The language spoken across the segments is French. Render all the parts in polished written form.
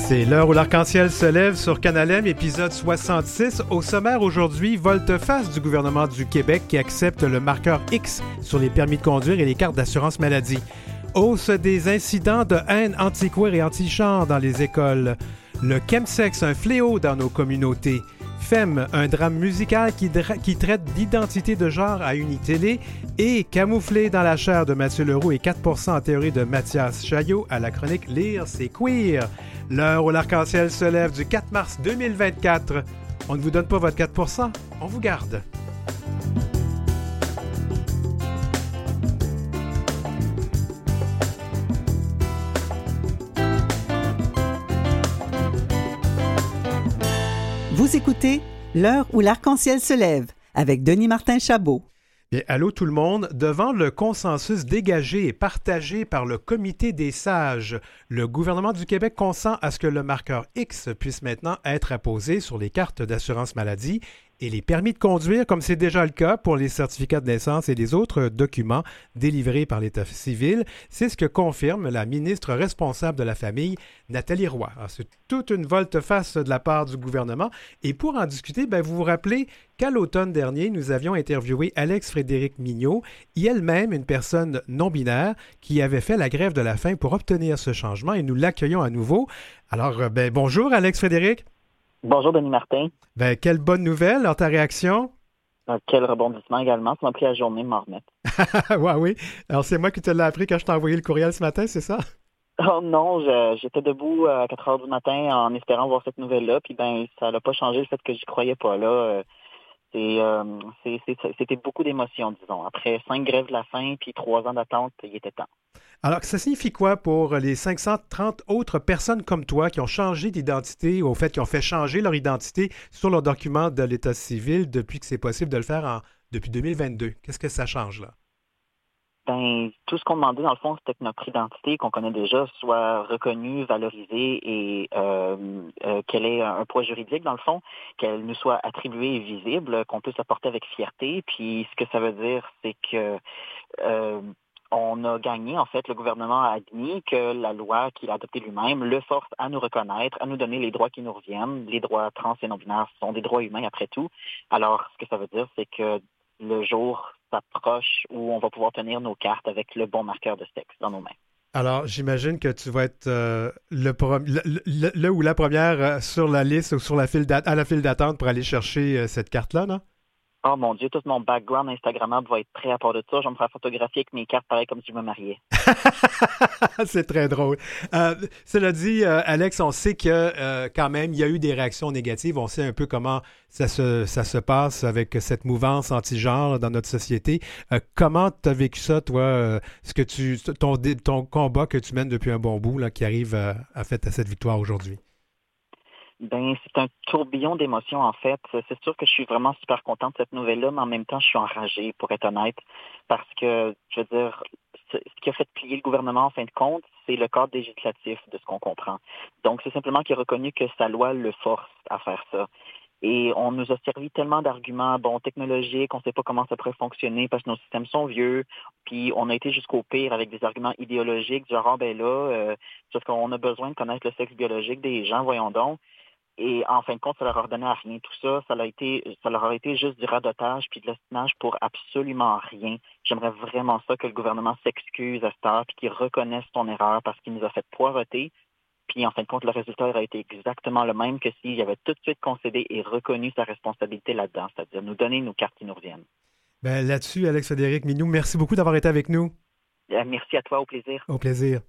C'est l'heure où l'arc-en-ciel se lève sur Canal M, épisode 66. Au sommaire aujourd'hui, volte-face du gouvernement du Québec qui accepte le marqueur X sur les permis de conduire et les cartes d'assurance maladie. Hausse des incidents de haine anti-queer et anti-genre dans les écoles. Le chemsex, un fléau dans nos communautés. Femme, un drame musical qui traite d'identité de genre à Unitélé. Et Camouflé dans la chair de Mathieu Leroux et 4% en théorie de Mathias Chaillot à la chronique Lire, c'est queer. L'heure où l'arc-en-ciel se lève du 4 mars 2024. On ne vous donne pas votre 4%, on vous garde. Vous écoutez L'heure où l'arc-en-ciel se lève avec Denis Martin Chabot. Bien, allô tout le monde. Devant le consensus dégagé et partagé par le Comité des sages, le gouvernement du Québec consent à ce que le marqueur X puisse maintenant être apposé sur les cartes d'assurance maladie et les permis de conduire, comme c'est déjà le cas pour les certificats de naissance et les autres documents délivrés par l'État civil. C'est ce que confirme la ministre responsable de la Famille, Nathalie Roy. Alors, c'est toute une volte-face de la part du gouvernement. Et pour en discuter, vous vous rappelez qu'à l'automne dernier, nous avions interviewé Alex Frédéric Mignot, elle-même une personne non-binaire qui avait fait la grève de la faim pour obtenir ce changement et nous l'accueillons à nouveau. Alors, bonjour Alex Frédéric. Bonjour Denis Martin. Quelle bonne nouvelle, alors ta réaction? Quel rebondissement également, ça m'a pris la journée de m'en remettre. Oui. Alors c'est moi qui te l'ai appris quand je t'ai envoyé le courriel ce matin, c'est ça? Oh non, j'étais debout à 4 heures du matin en espérant voir cette nouvelle-là, puis ça n'a pas changé le fait que j'y croyais pas là. C'était beaucoup d'émotions, disons. Après 5 grèves de la faim puis 3 ans d'attente, il était temps. Alors, ça signifie quoi pour les 530 autres personnes comme toi qui ont changé d'identité, ou au fait, qui ont fait changer leur identité sur leur document de l'État civil depuis que c'est possible de le faire depuis 2022? Qu'est-ce que ça change, là? Tout ce qu'on demandait, dans le fond, c'était que notre identité, qu'on connaît déjà, soit reconnue, valorisée et qu'elle ait un poids juridique, dans le fond, qu'elle nous soit attribuée et visible, qu'on puisse la porter avec fierté. Puis, ce que ça veut dire, c'est que on a gagné, en fait, le gouvernement a admis que la loi qu'il a adoptée lui-même le force à nous reconnaître, à nous donner les droits qui nous reviennent. Les droits trans et non-binaires sont des droits humains, après tout. Alors, ce que ça veut dire, c'est que le jour s'approche où on va pouvoir tenir nos cartes avec le bon marqueur de sexe dans nos mains. Alors, j'imagine que tu vas être le ou la première sur la liste ou à la file d'attente pour aller chercher cette carte-là, non? Oh mon Dieu, tout mon background Instagrammable va être prêt à part de ça. Je vais me faire photographier avec mes cartes pareil comme si je me mariais. C'est très drôle. Cela dit, Alex, on sait que quand même, il y a eu des réactions négatives. On sait un peu comment ça se passe avec cette mouvance anti-genre dans notre société. Comment tu as vécu ça, toi, ton combat que tu mènes depuis un bon bout, là, qui arrive à cette victoire aujourd'hui? C'est un tourbillon d'émotions, en fait. C'est sûr que je suis vraiment super contente de cette nouvelle-là, mais en même temps, je suis enragée, pour être honnête, parce que, je veux dire, ce qui a fait plier le gouvernement, en fin de compte, c'est le cadre législatif de ce qu'on comprend. Donc, c'est simplement qu'il a reconnu que sa loi le force à faire ça. Et on nous a servi tellement d'arguments, technologiques, on ne sait pas comment ça pourrait fonctionner parce que nos systèmes sont vieux, puis on a été jusqu'au pire avec des arguments idéologiques, genre, parce qu'on a besoin de connaître le sexe biologique des gens, voyons donc. Et en fin de compte, ça leur a redonné à rien. Tout ça, ça leur a été juste du radotage puis de l'espionnage pour absolument rien. J'aimerais vraiment ça que le gouvernement s'excuse à cette heure puis qu'il reconnaisse son erreur parce qu'il nous a fait poireauter. Puis en fin de compte, le résultat aurait été exactement le même que s'il avait tout de suite concédé et reconnu sa responsabilité là-dedans, c'est-à-dire nous donner nos cartes qui nous reviennent. Là-dessus, Alex Frédéric Mignot, merci beaucoup d'avoir été avec nous. Merci à toi, au plaisir. Au plaisir.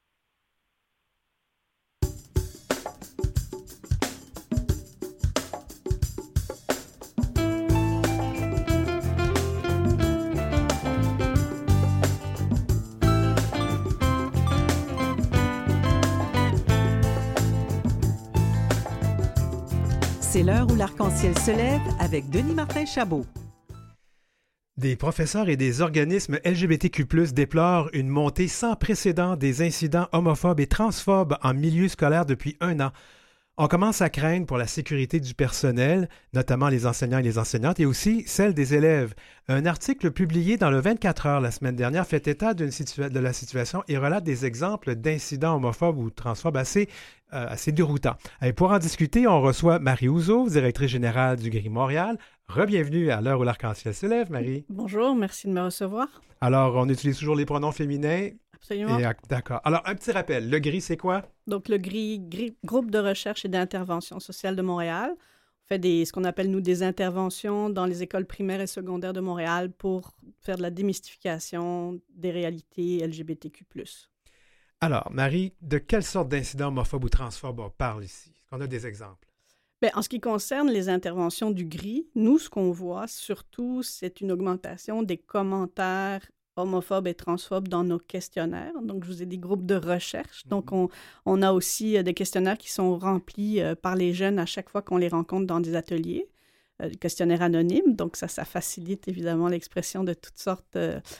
C'est l'heure où l'arc-en-ciel se lève avec Denis Martin Chabot. Des professeurs et des organismes LGBTQ+, déplorent une montée sans précédent des incidents homophobes et transphobes en milieu scolaire depuis 1 an. On commence à craindre pour la sécurité du personnel, notamment les enseignants et les enseignantes, et aussi celle des élèves. Un article publié dans le 24 heures la semaine dernière fait état de la situation et relate des exemples d'incidents homophobes ou transphobes assez déroutants. Et pour en discuter, on reçoit Marie Houzeau, directrice générale du GRI Montréal. Re-bienvenue à l'heure où l'arc-en-ciel se lève, Marie. Bonjour, merci de me recevoir. Alors, on utilise toujours les pronoms féminins. Absolument. D'accord. Alors, un petit rappel. Le GRI, c'est quoi? Donc, le GRI, Groupe de recherche et d'intervention sociale de Montréal, on fait ce qu'on appelle, nous, des interventions dans les écoles primaires et secondaires de Montréal pour faire de la démystification des réalités LGBTQ+. Alors, Marie, de quelle sorte d'incidents homophobes ou transphobes on parle ici? Est-ce qu'on a des exemples? Bien, en ce qui concerne les interventions du GRI, nous, ce qu'on voit surtout, c'est une augmentation des commentaires homophobes et transphobes dans nos questionnaires. Donc, je vous ai des groupes de recherche. Donc, on a aussi des questionnaires qui sont remplis par les jeunes à chaque fois qu'on les rencontre dans des ateliers, des questionnaires anonymes. Donc, ça facilite évidemment l'expression de toutes sortes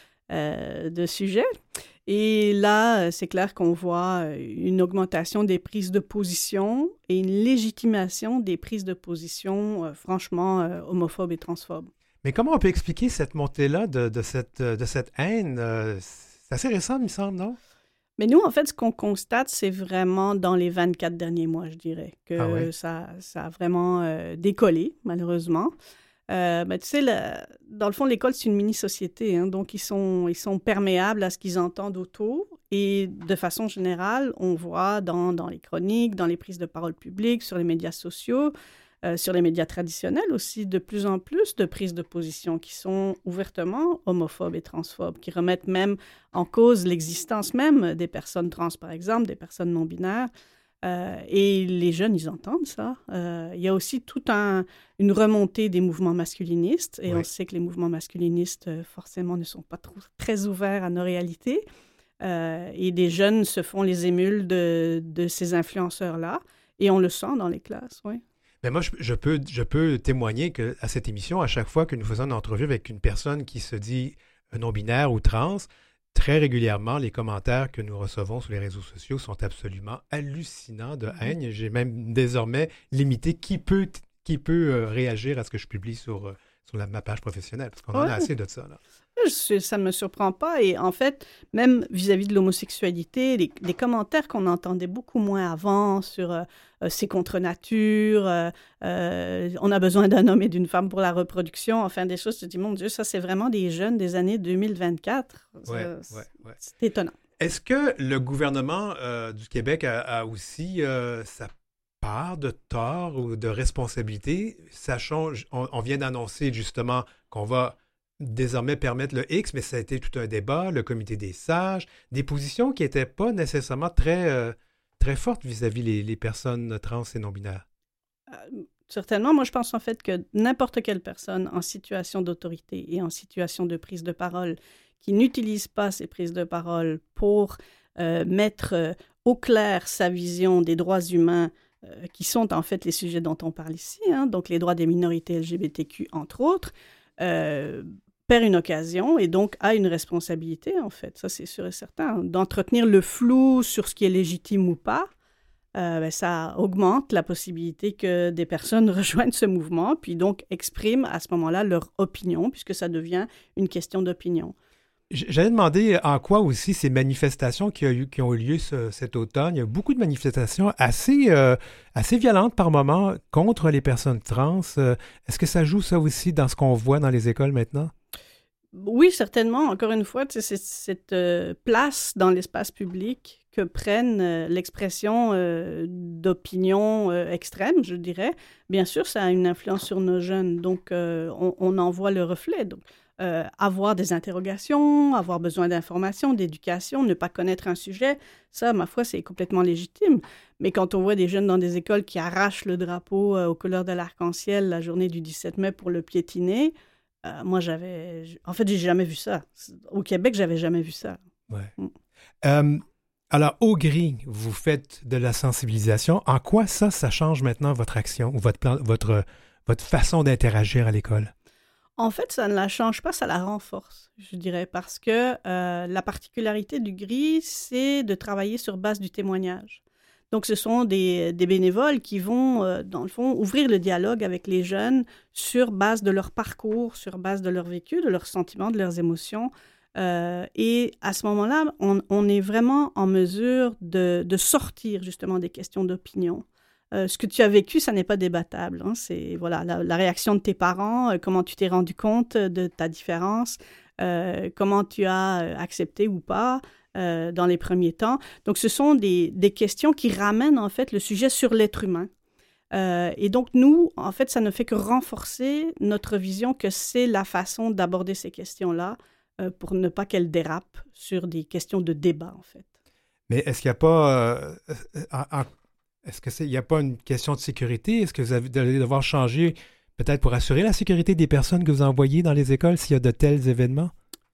de sujets. Et là, c'est clair qu'on voit une augmentation des prises de position et une légitimation des prises de position franchement homophobes et transphobes. Mais comment on peut expliquer cette montée-là de cette haine? C'est assez récent, il me semble, non? Mais nous, en fait, ce qu'on constate, c'est vraiment dans les 24 derniers mois, je dirais, que ça a vraiment décollé, malheureusement. Ben, tu sais, dans le fond, l'école, c'est une mini-société, hein, donc ils sont perméables à ce qu'ils entendent autour. Et de façon générale, on voit dans les chroniques, dans les prises de parole publiques, sur les médias sociaux, sur les médias traditionnels aussi, de plus en plus de prises de position qui sont ouvertement homophobes et transphobes, qui remettent même en cause l'existence même des personnes trans, par exemple, des personnes non-binaires. Et les jeunes, ils entendent ça. Il y a aussi toute une remontée des mouvements masculinistes, et on sait que les mouvements masculinistes, forcément, ne sont pas très ouverts à nos réalités. Et des jeunes se font les émules de ces influenceurs-là, et on le sent dans les classes, oui. Mais moi, je peux témoigner qu'à cette émission, à chaque fois que nous faisons une entrevue avec une personne qui se dit non-binaire ou trans, très régulièrement, les commentaires que nous recevons sur les réseaux sociaux sont absolument hallucinants de haine. J'ai même désormais limité qui peut réagir à ce que je publie sur ma page professionnelle, parce qu'on en a assez de ça, là. Ça ne me surprend pas. Et en fait, même vis-à-vis de l'homosexualité, les commentaires qu'on entendait beaucoup moins avant sur c'est contre nature, on a besoin d'un homme et d'une femme pour la reproduction, enfin des choses, je te dis, mon Dieu, ça c'est vraiment des jeunes des années 2024. C'est étonnant. Est-ce que le gouvernement du Québec a aussi sa part de tort ou de responsabilité, sachant, on vient d'annoncer justement qu'on va désormais permettre le X, mais ça a été tout un débat, le comité des sages, des positions qui n'étaient pas nécessairement très fortes vis-à-vis les personnes trans et non-binaires. Certainement. Moi, je pense en fait que n'importe quelle personne en situation d'autorité et en situation de prise de parole qui n'utilise pas ces prises de parole pour mettre au clair sa vision des droits humains qui sont en fait les sujets dont on parle ici, hein, donc les droits des minorités LGBTQ, entre autres, perd une occasion et donc a une responsabilité, en fait, ça c'est sûr et certain. D'entretenir le flou sur ce qui est légitime ou pas, ça augmente la possibilité que des personnes rejoignent ce mouvement, puis donc expriment à ce moment-là leur opinion, puisque ça devient une question d'opinion. J'allais demander en quoi aussi ces manifestations qui ont eu lieu cet automne. Il y a beaucoup de manifestations assez violentes par moment contre les personnes trans. Est-ce que ça joue ça aussi dans ce qu'on voit dans les écoles maintenant? Oui, certainement. Encore une fois, c'est cette place dans l'espace public que prennent l'expression d'opinions extrêmes, je dirais. Bien sûr, ça a une influence sur nos jeunes, donc on en voit le reflet. Donc, avoir des interrogations, avoir besoin d'informations, d'éducation, ne pas connaître un sujet, ça, ma foi, c'est complètement légitime. Mais quand on voit des jeunes dans des écoles qui arrachent le drapeau aux couleurs de l'arc-en-ciel la journée du 17 mai pour le piétiner, moi, j'ai jamais vu ça. Au Québec, j'avais jamais vu ça. Ouais. Alors, au GRI, vous faites de la sensibilisation. En quoi ça change maintenant votre action ou votre façon d'interagir à l'école? En fait, ça ne la change pas, ça la renforce, je dirais, parce que la particularité du GRI, c'est de travailler sur base du témoignage. Donc, ce sont des bénévoles qui vont, dans le fond, ouvrir le dialogue avec les jeunes sur base de leur parcours, sur base de leur vécu, de leurs sentiments, de leurs émotions. Et à ce moment-là, on est vraiment en mesure de sortir justement des questions d'opinion. Ce que tu as vécu, ça n'est pas débattable. Hein. C'est voilà, la réaction de tes parents, comment tu t'es rendu compte de ta différence, comment tu as accepté ou pas dans les premiers temps. Donc, ce sont des questions qui ramènent en fait le sujet sur l'être humain. Et donc, nous, en fait, ça ne fait que renforcer notre vision que c'est la façon d'aborder ces questions-là pour ne pas qu'elles dérapent sur des questions de débat, en fait. Mais est-ce qu'il n'y a pas... Est-ce qu'il n'y a pas une question de sécurité? Est-ce que vous allez devoir changer peut-être pour assurer la sécurité des personnes que vous envoyez dans les écoles s'il y a de tels événements?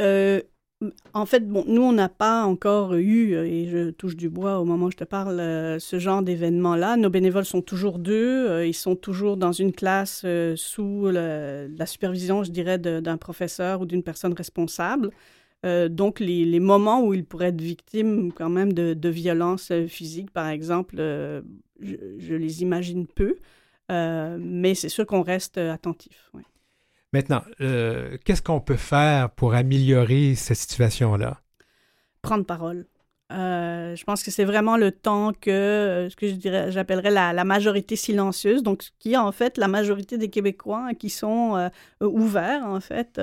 En fait, bon, nous, on n'a pas encore eu, et je touche du bois au moment où je te parle, ce genre d'événement-là. Nos bénévoles sont toujours 2. Ils sont toujours dans une classe sous la supervision, je dirais, d'un professeur ou d'une personne responsable. Donc, les moments où ils pourraient être victimes quand même de violences physiques, par exemple, je les imagine peu. Mais c'est sûr qu'on reste attentif. Ouais. Maintenant, qu'est-ce qu'on peut faire pour améliorer cette situation-là? Prendre parole. Je pense que c'est vraiment le temps ce que j'appellerais la majorité silencieuse, donc qui est en fait la majorité des Québécois qui sont ouverts en fait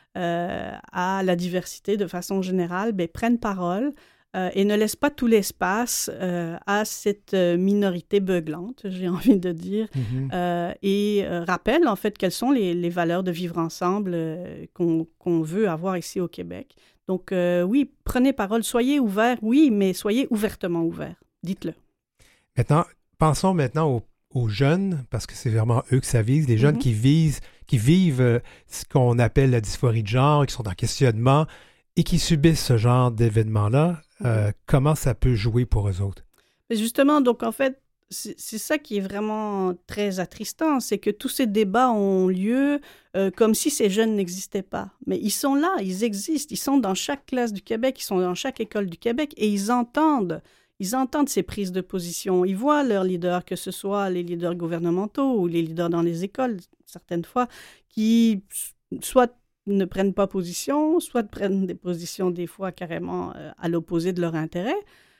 à la diversité de façon générale, prennent parole et ne laissent pas tout l'espace à cette minorité beuglante, j'ai envie de dire, et rappellent en fait quelles sont les valeurs de vivre ensemble qu'on veut avoir ici au Québec. Donc oui, prenez parole, soyez ouverts, oui, mais soyez ouvertement ouverts, dites-le. Maintenant, pensons maintenant aux jeunes, parce que c'est vraiment eux que ça vise, les jeunes qui vivent ce qu'on appelle la dysphorie de genre, qui sont en questionnement et qui subissent ce genre d'événements-là. Comment ça peut jouer pour eux autres? Mais justement, donc en fait, c'est ça qui est vraiment très attristant, c'est que tous ces débats ont lieu comme si ces jeunes n'existaient pas. Mais ils sont là, ils existent, ils sont dans chaque classe du Québec, ils sont dans chaque école du Québec et ils entendent ces prises de position. Ils voient leurs leaders, que ce soit les leaders gouvernementaux ou les leaders dans les écoles, certaines fois, qui soit ne prennent pas position, soit prennent des positions des fois carrément à l'opposé de leur intérêt.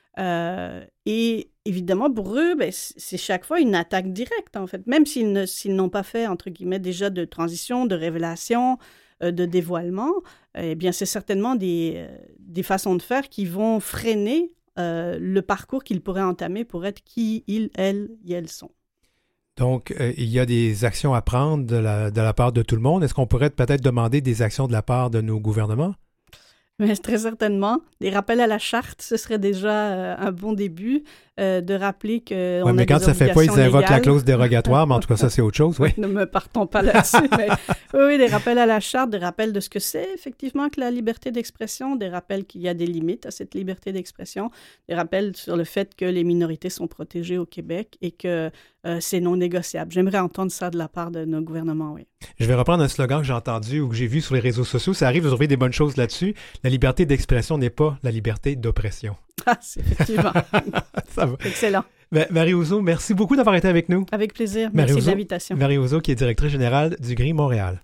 Et évidemment, pour eux, c'est chaque fois une attaque directe, en fait. Même s'ils n'ont pas fait, entre guillemets, déjà de transition, de révélation, de dévoilement, eh bien, c'est certainement des façons de faire qui vont freiner le parcours qu'ils pourraient entamer pour être qui ils, elles et elles sont. Donc, il y a des actions à prendre de la part de tout le monde. Est-ce qu'on pourrait peut-être demander des actions de la part de nos gouvernements? Mais très certainement. Des rappels à la charte, ce serait déjà un bon début de rappeler que. Oui, mais quand ça ne fait pas, ils invoquent la clause dérogatoire, mais en tout cas, ça, c'est autre chose. Oui. Ne me partons pas là-dessus. Mais oui, des rappels à la charte, des rappels de ce que c'est effectivement que la liberté d'expression, des rappels qu'il y a des limites à cette liberté d'expression, des rappels sur le fait que les minorités sont protégées au Québec et que c'est non négociable. J'aimerais entendre ça de la part de nos gouvernements, oui. Je vais reprendre un slogan que j'ai entendu ou que j'ai vu sur les réseaux sociaux. Ça arrive de trouver des bonnes choses là-dessus. La liberté d'expression n'est pas la liberté d'oppression. Ah, c'est effectivement. Ça va. Excellent. Marie Ouzot, merci beaucoup d'avoir été avec nous. Avec plaisir. Merci de l'invitation. Marie Ouzot, qui est directrice générale du GRI Montréal.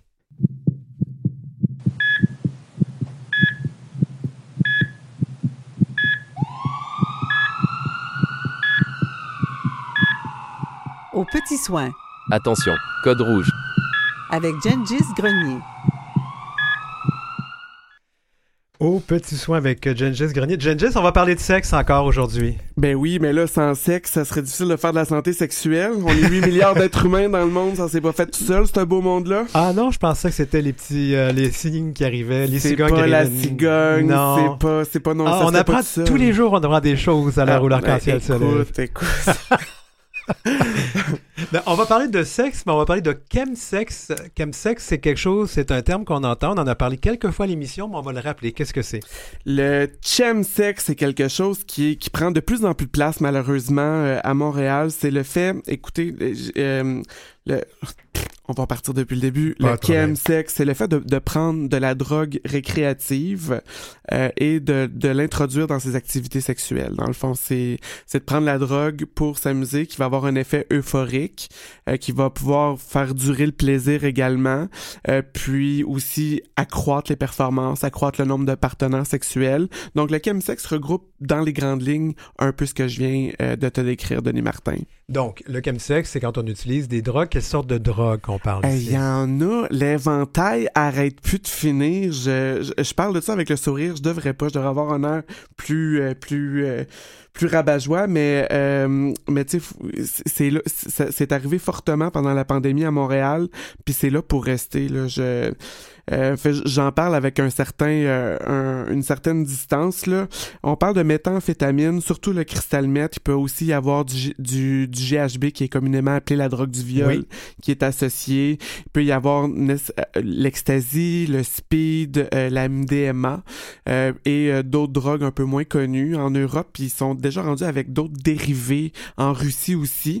Aux petits soins. Attention, code rouge. Avec Gengis Grenier. Aux petits soins avec Gengis Grenier. Gengis, on va parler de sexe encore aujourd'hui. Ben oui, mais là, sans sexe, ça serait difficile de faire de la santé sexuelle. On est 8 milliards d'êtres humains dans le monde, ça s'est pas fait tout seul, ce beau monde-là. Ah non, je pensais que c'était les petits, les cignes qui arrivaient, les c'est cigognes pas qui la arrivaient. cigogne, non. c'est pas non, ah, ça on apprend pas tous les jours, on apprend des choses à l'heure où l'arc-en-ciel se lève. Écoute. Ben, on va parler de sexe, mais on va parler de chemsex. Chemsex, c'est un terme qu'on entend. On en a parlé quelques fois à l'émission, mais on va le rappeler. Qu'est-ce que c'est? Le chemsex, c'est quelque chose qui prend de plus en plus de place, malheureusement, à Montréal. C'est le fait, écoutez, on va partir depuis le début. Le chemsex, c'est le fait de prendre de la drogue récréative et de l'introduire dans ses activités sexuelles. Dans le fond, c'est de prendre la drogue pour s'amuser, qui va avoir un effet euphorique, qui va pouvoir faire durer le plaisir également, puis aussi accroître les performances, accroître le nombre de partenaires sexuels. Donc, le chemsex regroupe dans les grandes lignes un peu ce que je viens de te décrire, Denis Martin. Donc, le chemsex, c'est quand on utilise des drogues. Quelle sorte de drogue qu'on parle ici? Il y en a. L'éventail arrête plus de finir. Je parle de ça avec le sourire. Je devrais avoir un air plus rabat-joie, mais tu sais, c'est arrivé fortement pendant la pandémie à Montréal, puis c'est là pour rester. Là, j'en parle avec une certaine distance. Là. On parle de méthamphétamine, surtout le cristal meth. Il peut aussi y avoir du GHB, qui est communément appelé la drogue du viol, qui est associé. Il peut y avoir l'ecstasy, le speed, la MDMA et d'autres drogues un peu moins connues. En Europe, ils sont déjà rendus avec d'autres dérivés. En Russie aussi.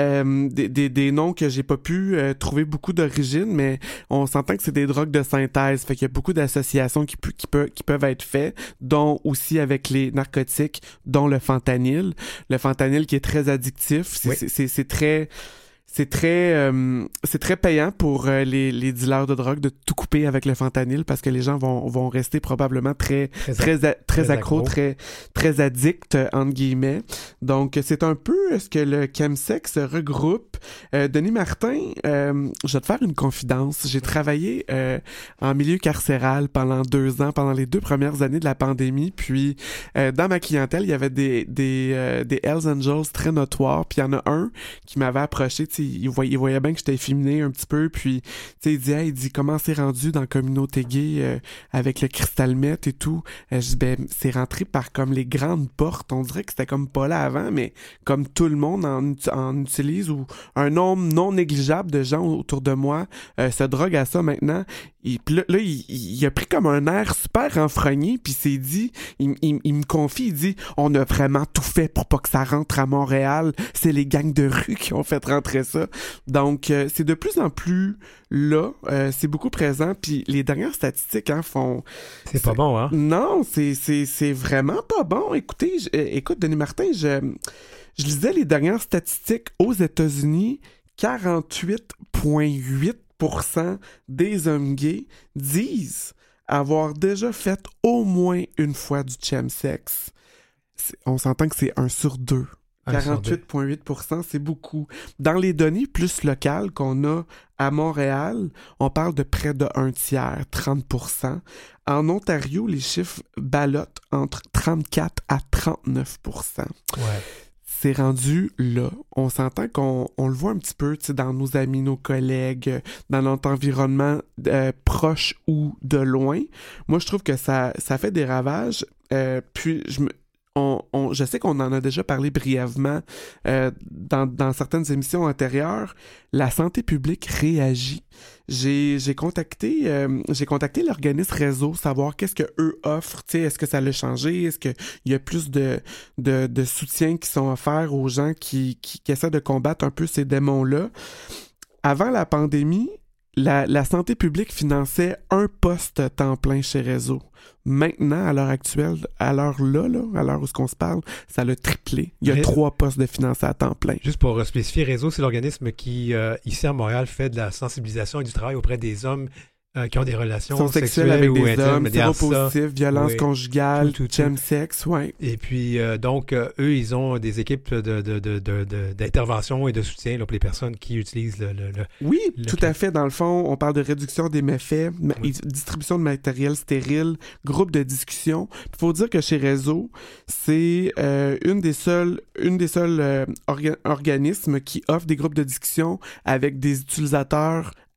Des noms que j'ai pas pu trouver beaucoup d'origine, mais on s'entend que c'est des drogues de synthèse. Fait qu'il y a beaucoup d'associations qui peuvent être faites, dont aussi avec les narcotiques, dont le fentanyl. Le fentanyl qui est très addictif. C'est très payant pour les dealers de drogue de tout couper avec le fentanyl parce que les gens vont rester probablement très accros, très addicts, entre guillemets. Donc, c'est un peu ce que le chemsex regroupe. Denis Martin, je vais te faire une confidence. J'ai travaillé en milieu carcéral pendant 2 ans, pendant les 2 premières années de la pandémie. Puis, dans ma clientèle, il y avait des Hells Angels très notoires. Puis, il y en a un qui m'avait approché, il voyait bien que j'étais efféminé un petit peu, puis il dit comment c'est rendu dans la communauté gay avec le cristal meth et tout. Je dis c'est rentré par comme les grandes portes. On dirait que c'était comme pas là avant, mais comme tout le monde en utilise, ou un nombre non négligeable de gens autour de moi se droguent à ça maintenant. Puis là, il a pris comme un air super renfrogné, puis s'est dit, il me confie, il dit, on a vraiment tout fait pour pas que ça rentre à Montréal. C'est les gangs de rue qui ont fait rentrer ça. Donc, c'est de plus en plus là, c'est beaucoup présent, puis les dernières statistiques font... C'est pas bon, hein? Non, c'est vraiment pas bon. Écoute, Denis Martin, je lisais les dernières statistiques aux États-Unis, 48,8% des hommes gays disent avoir déjà fait au moins une fois du chemsex. On s'entend que c'est 1 sur 2. 48,8%, c'est beaucoup. Dans les données plus locales qu'on a à Montréal, on parle de près de 1/3, 30%. En Ontario, les chiffres ballottent entre 34 à 39%. Ouais. C'est rendu là. On s'entend qu'on le voit un petit peu dans nos amis, nos collègues, dans notre environnement proche ou de loin. Moi, je trouve que ça fait des ravages. Puis, je sais qu'on en a déjà parlé brièvement dans certaines émissions antérieures. La santé publique réagit. J'ai contacté l'organisme Réseau, savoir qu'est-ce que eux offrent. Est-ce que ça l'a changé? Est-ce qu'il y a plus de soutien qui sont offerts aux gens qui essaient de combattre un peu ces démons-là? Avant la pandémie, la santé publique finançait un poste temps plein chez Réseau. Maintenant, à l'heure actuelle, à l'heure où on se parle, ça l'a triplé. Il y a 3 postes de financés à temps plein. Juste pour spécifier, Réseau, c'est l'organisme qui, ici à Montréal, fait de la sensibilisation et du travail auprès des hommes qui ont des relations sexuelles avec des hommes, séropositifs, violence conjugale, chemsex, ouais. Et puis, donc, eux, ils ont des équipes d'intervention et de soutien là, pour les personnes qui utilisent le Oui, tout à fait. Dans le fond, on parle de réduction des méfaits, distribution de matériel stérile, groupe de discussion. Il faut dire que chez Réseau, c'est une des seuls organismes qui offre des groupes de discussion avec des utilisateurs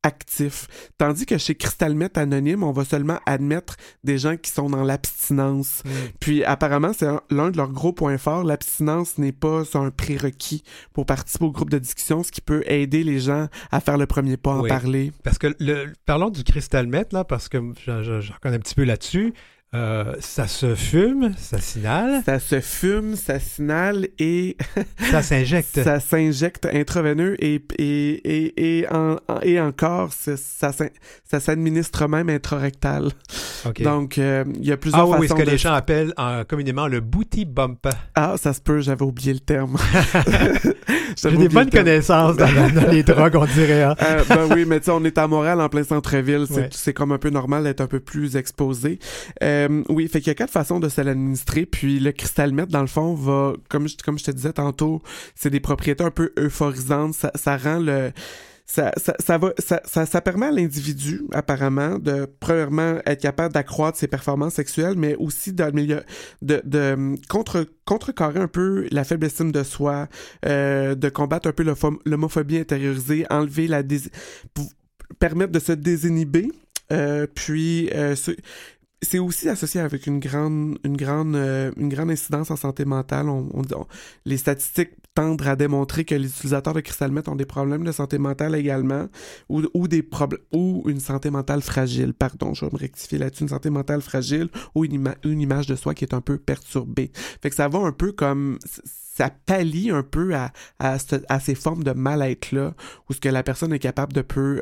actifs. Tandis que chez Crystal Meth Anonyme, on va seulement admettre des gens qui sont dans l'abstinence. Puis apparemment, c'est l'un de leurs gros points forts. L'abstinence n'est pas un prérequis pour participer au groupe de discussion, ce qui peut aider les gens à faire le premier pas, en parler. Parce que, parlons du Crystal Meth, là, parce que je reconnais un petit peu là-dessus. Ça se fume, ça s'inhale. Ça se fume, ça s'inhale et... ça s'injecte. Ça s'injecte intraveineux et encore, ça s'administre même intrarectal. Okay. Donc, il y a plusieurs façons ce que les gens appellent communément le booty bump. Ah, ça se peut, j'avais oublié le terme. J'ai des bonnes connaissances dans les drogues, on dirait. Hein? Ben oui, mais tu sais, on est à Montréal, en plein centre-ville. C'est comme un peu normal d'être un peu plus exposé. Oui, fait qu'il y a 4 façons de se l'administrer. Puis le Crystal Meth, dans le fond, va, comme je te disais tantôt, c'est des propriétés un peu euphorisantes. Ça rend le... Ça permet à l'individu, apparemment, de, premièrement, être capable d'accroître ses performances sexuelles, mais aussi de contrecarrer un peu la faible estime de soi, de combattre un peu l'homophobie intériorisée, enlever permettre de se désinhiber, puis... c'est aussi associé avec une grande incidence en santé mentale. Les statistiques tendent à démontrer que les utilisateurs de Crystal Meth ont des problèmes de santé mentale également, ou une santé mentale fragile. Pardon, je vais me rectifier là-dessus. Une santé mentale fragile ou une image de soi qui est un peu perturbée. Fait que ça va un peu comme... ça pallie un peu à ces formes de mal-être-là, où ce que la personne est capable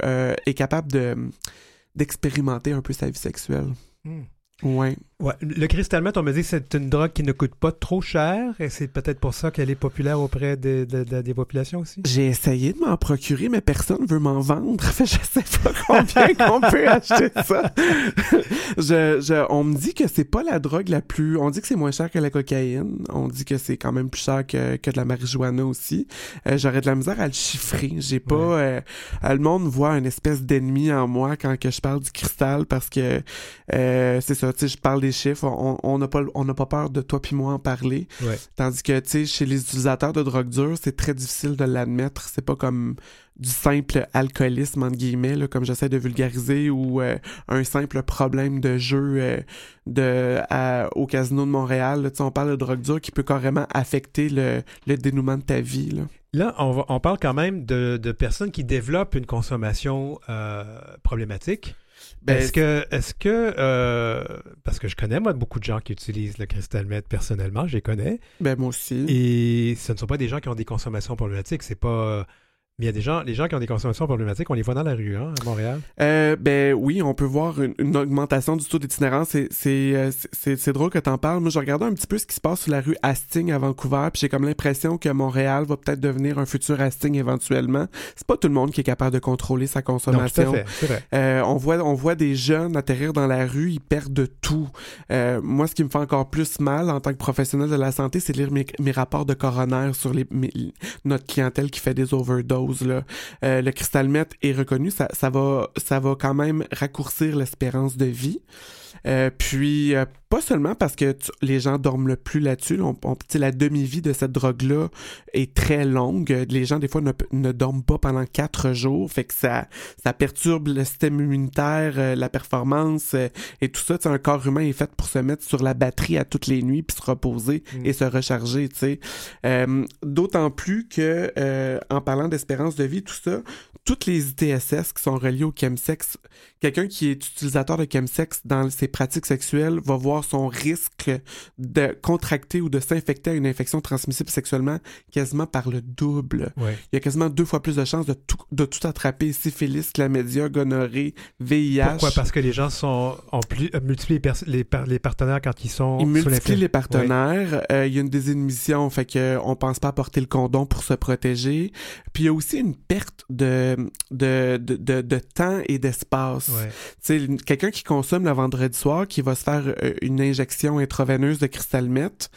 d'expérimenter un peu sa vie sexuelle. Ouais. Le Crystal Meth, on me dit que c'est une drogue qui ne coûte pas trop cher et c'est peut-être pour ça qu'elle est populaire auprès des populations aussi. J'ai essayé de m'en procurer, mais personne veut m'en vendre. Je sais pas combien qu'on peut acheter ça. On me dit que c'est pas la drogue la plus... On dit que c'est moins cher que la cocaïne. On dit que c'est quand même plus cher que de la marijuana aussi. J'aurais de la misère à le chiffrer. J'ai pas... le monde voit une espèce d'ennemi en moi quand que je parle du cristal parce que c'est ça, tu sais, je parle des chiffres, on n'a pas peur de toi puis moi en parler. Ouais. Tandis que, tu sais, chez les utilisateurs de drogue dure, c'est très difficile de l'admettre. C'est pas comme du simple alcoolisme, entre guillemets, là, comme j'essaie de vulgariser, ou un simple problème de jeu au casino de Montréal. Tu sais, on parle de drogue dure qui peut carrément affecter le dénouement de ta vie, là. Là, on parle quand même de personnes qui développent une consommation problématique. Est-ce que parce que je connais, moi, beaucoup de gens qui utilisent le Crystal Meth personnellement, je les connais. Ben, moi aussi. Et ce ne sont pas des gens qui ont des consommations problématiques, c'est pas... Mais il y a des gens, les gens qui ont des consommations problématiques, on les voit dans la rue, hein, à Montréal. Ben oui, on peut voir une augmentation du taux d'itinérance. C'est drôle que t'en parles. Moi, je regardais un petit peu ce qui se passe sur la rue Hastings à Vancouver, puis j'ai comme l'impression que Montréal va peut-être devenir un futur Hastings éventuellement. C'est pas tout le monde qui est capable de contrôler sa consommation. Non, tout à fait, c'est vrai. On voit des jeunes atterrir dans la rue, ils perdent tout. Moi, ce qui me fait encore plus mal en tant que professionnel de la santé, c'est de lire mes rapports de coroner sur notre clientèle qui fait des overdoses. Là. Le Crystal Meth est reconnu, ça va quand même raccourcir l'espérance de vie. Puis pas seulement parce que les gens dorment plus là-dessus. La demi-vie de cette drogue-là est très longue. Les gens, des fois, ne dorment pas pendant 4 jours. Fait que ça perturbe le système immunitaire, la performance et tout ça. Un corps humain est fait pour se mettre sur la batterie à toutes les nuits puis se reposer et se recharger. D'autant plus que, en parlant d'espérance de vie, tout ça, toutes les ITSS qui sont reliées au chemsex, quelqu'un qui est utilisateur de chemsex dans ses pratiques sexuelles va voir son risque de contracter ou de s'infecter à une infection transmissible sexuellement quasiment par le double. Ouais. Il y a quasiment 2 fois plus de chances de tout attraper: syphilis, chlamydia, gonorrhée, VIH. Pourquoi? Parce que les gens multiplient les partenaires quand ils sont... Ils multiplient les partenaires. Il y a une désinhibition, fait qu'on pense pas à porter le condom pour se protéger. Puis il y a aussi une perte de temps et d'espace. Ouais. Tu sais, quelqu'un qui consomme le vendredi soir, qui va se faire une injection intraveineuse de Crystal Meth,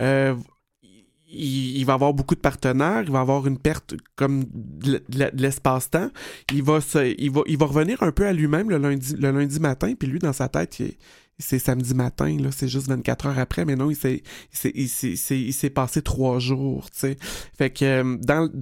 il va avoir beaucoup de partenaires, il va avoir une perte comme de l'espace-temps. Il va revenir un peu à lui-même le lundi matin, puis lui, dans sa tête, c'est samedi matin, là, c'est juste 24 heures après, mais non, il s'est passé 3 jours, tu sais. Fait que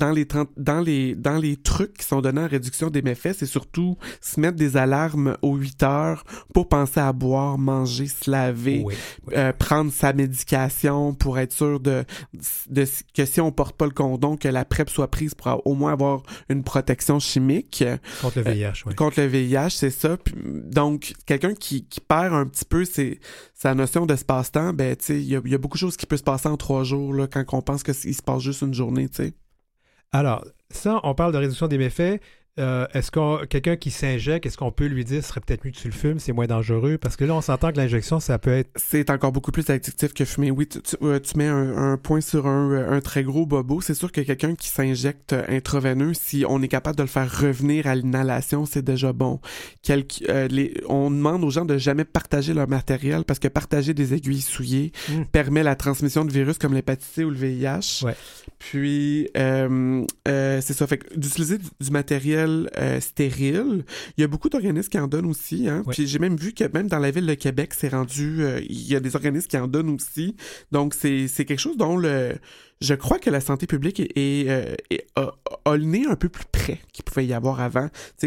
dans les trucs qui sont donnés en réduction des méfaits, c'est surtout se mettre des alarmes aux 8 heures pour penser à boire, manger, se laver, prendre sa médication pour être sûr de que si on porte pas le condom, que la PrEP soit prise pour au moins avoir une protection chimique. Contre le VIH, oui. Contre le VIH, c'est ça. Puis, donc, quelqu'un qui perd un petit peu sa notion d'espace-temps, ben, tu sais, il y a beaucoup de choses qui peuvent se passer en 3 jours, là, quand on pense qu'il se passe juste une journée, tu sais. Alors, ça, on parle de réduction des méfaits. Est-ce que quelqu'un qui s'injecte, est-ce qu'on peut lui dire ce serait peut-être mieux que tu le fumes, c'est moins dangereux? Parce que là, on s'entend que l'injection, ça peut être... C'est encore beaucoup plus addictif que fumer. Oui, tu mets un point sur un très gros bobo. C'est sûr que quelqu'un qui s'injecte intraveineux, si on est capable de le faire revenir à l'inhalation, c'est déjà bon. On demande aux gens de jamais partager leur matériel parce que partager des aiguilles souillées permet la transmission de virus comme l'hépatite C ou le VIH. Ouais. Puis, c'est ça. Fait que d'utiliser du matériel stérile. Il y a beaucoup d'organismes qui en donnent aussi. Hein? Oui. Puis j'ai même vu que même dans la ville de Québec, c'est rendu... il y a des organismes qui en donnent aussi. Donc c'est quelque chose dont je crois que la santé publique a le nez un peu plus près qu'il pouvait y avoir avant.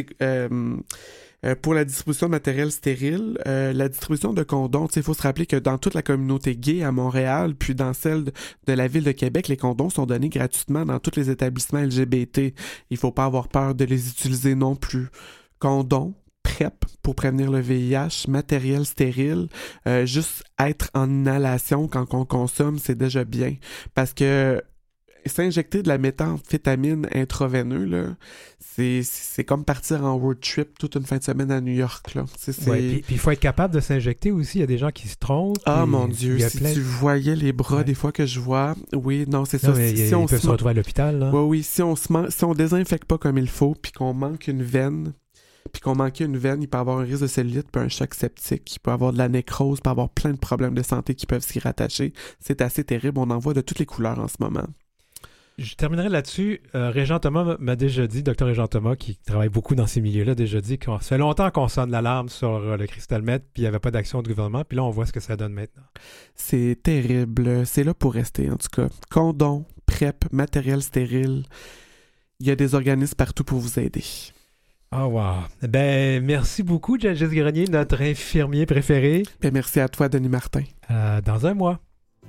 Pour la distribution de matériel stérile, la distribution de condoms, il faut se rappeler que dans toute la communauté gay à Montréal, puis dans celle de la ville de Québec, les condoms sont donnés gratuitement dans tous les établissements LGBT. Il faut pas avoir peur de les utiliser non plus. Condoms, PrEP pour prévenir le VIH, matériel stérile, juste être en inhalation quand on consomme, c'est déjà bien. Parce que s'injecter de la méthamphétamine intraveineux, là, c'est comme partir en road trip toute une fin de semaine à New York. Là. Puis il faut être capable de s'injecter aussi. Il y a des gens qui se trompent. Ah mon Dieu, si tu voyais les bras des fois que je vois, oui, non, c'est ça. Ils peuvent se retrouver à l'hôpital. Là. Oui, si on désinfecte pas comme il faut, puis qu'on manque une veine, il peut avoir un risque de cellulite, puis un choc septique, il peut avoir de la nécrose, il peut avoir plein de problèmes de santé qui peuvent s'y rattacher. C'est assez terrible. On en voit de toutes les couleurs en ce moment. Je terminerai là-dessus. Régent Thomas m'a déjà dit, Dr Régent Thomas, qui travaille beaucoup dans ces milieux-là, déjà dit que ça fait longtemps qu'on sonne l'alarme sur le cristal meth, puis il n'y avait pas d'action du gouvernement, puis là, on voit ce que ça donne maintenant. C'est terrible. C'est là pour rester, en tout cas. Condom, PrEP, matériel stérile. Il y a des organismes partout pour vous aider. Oh wow. Ben, merci beaucoup, Jess Grenier, notre infirmier préféré. Ben, merci à toi, Denis Martin. Dans un mois.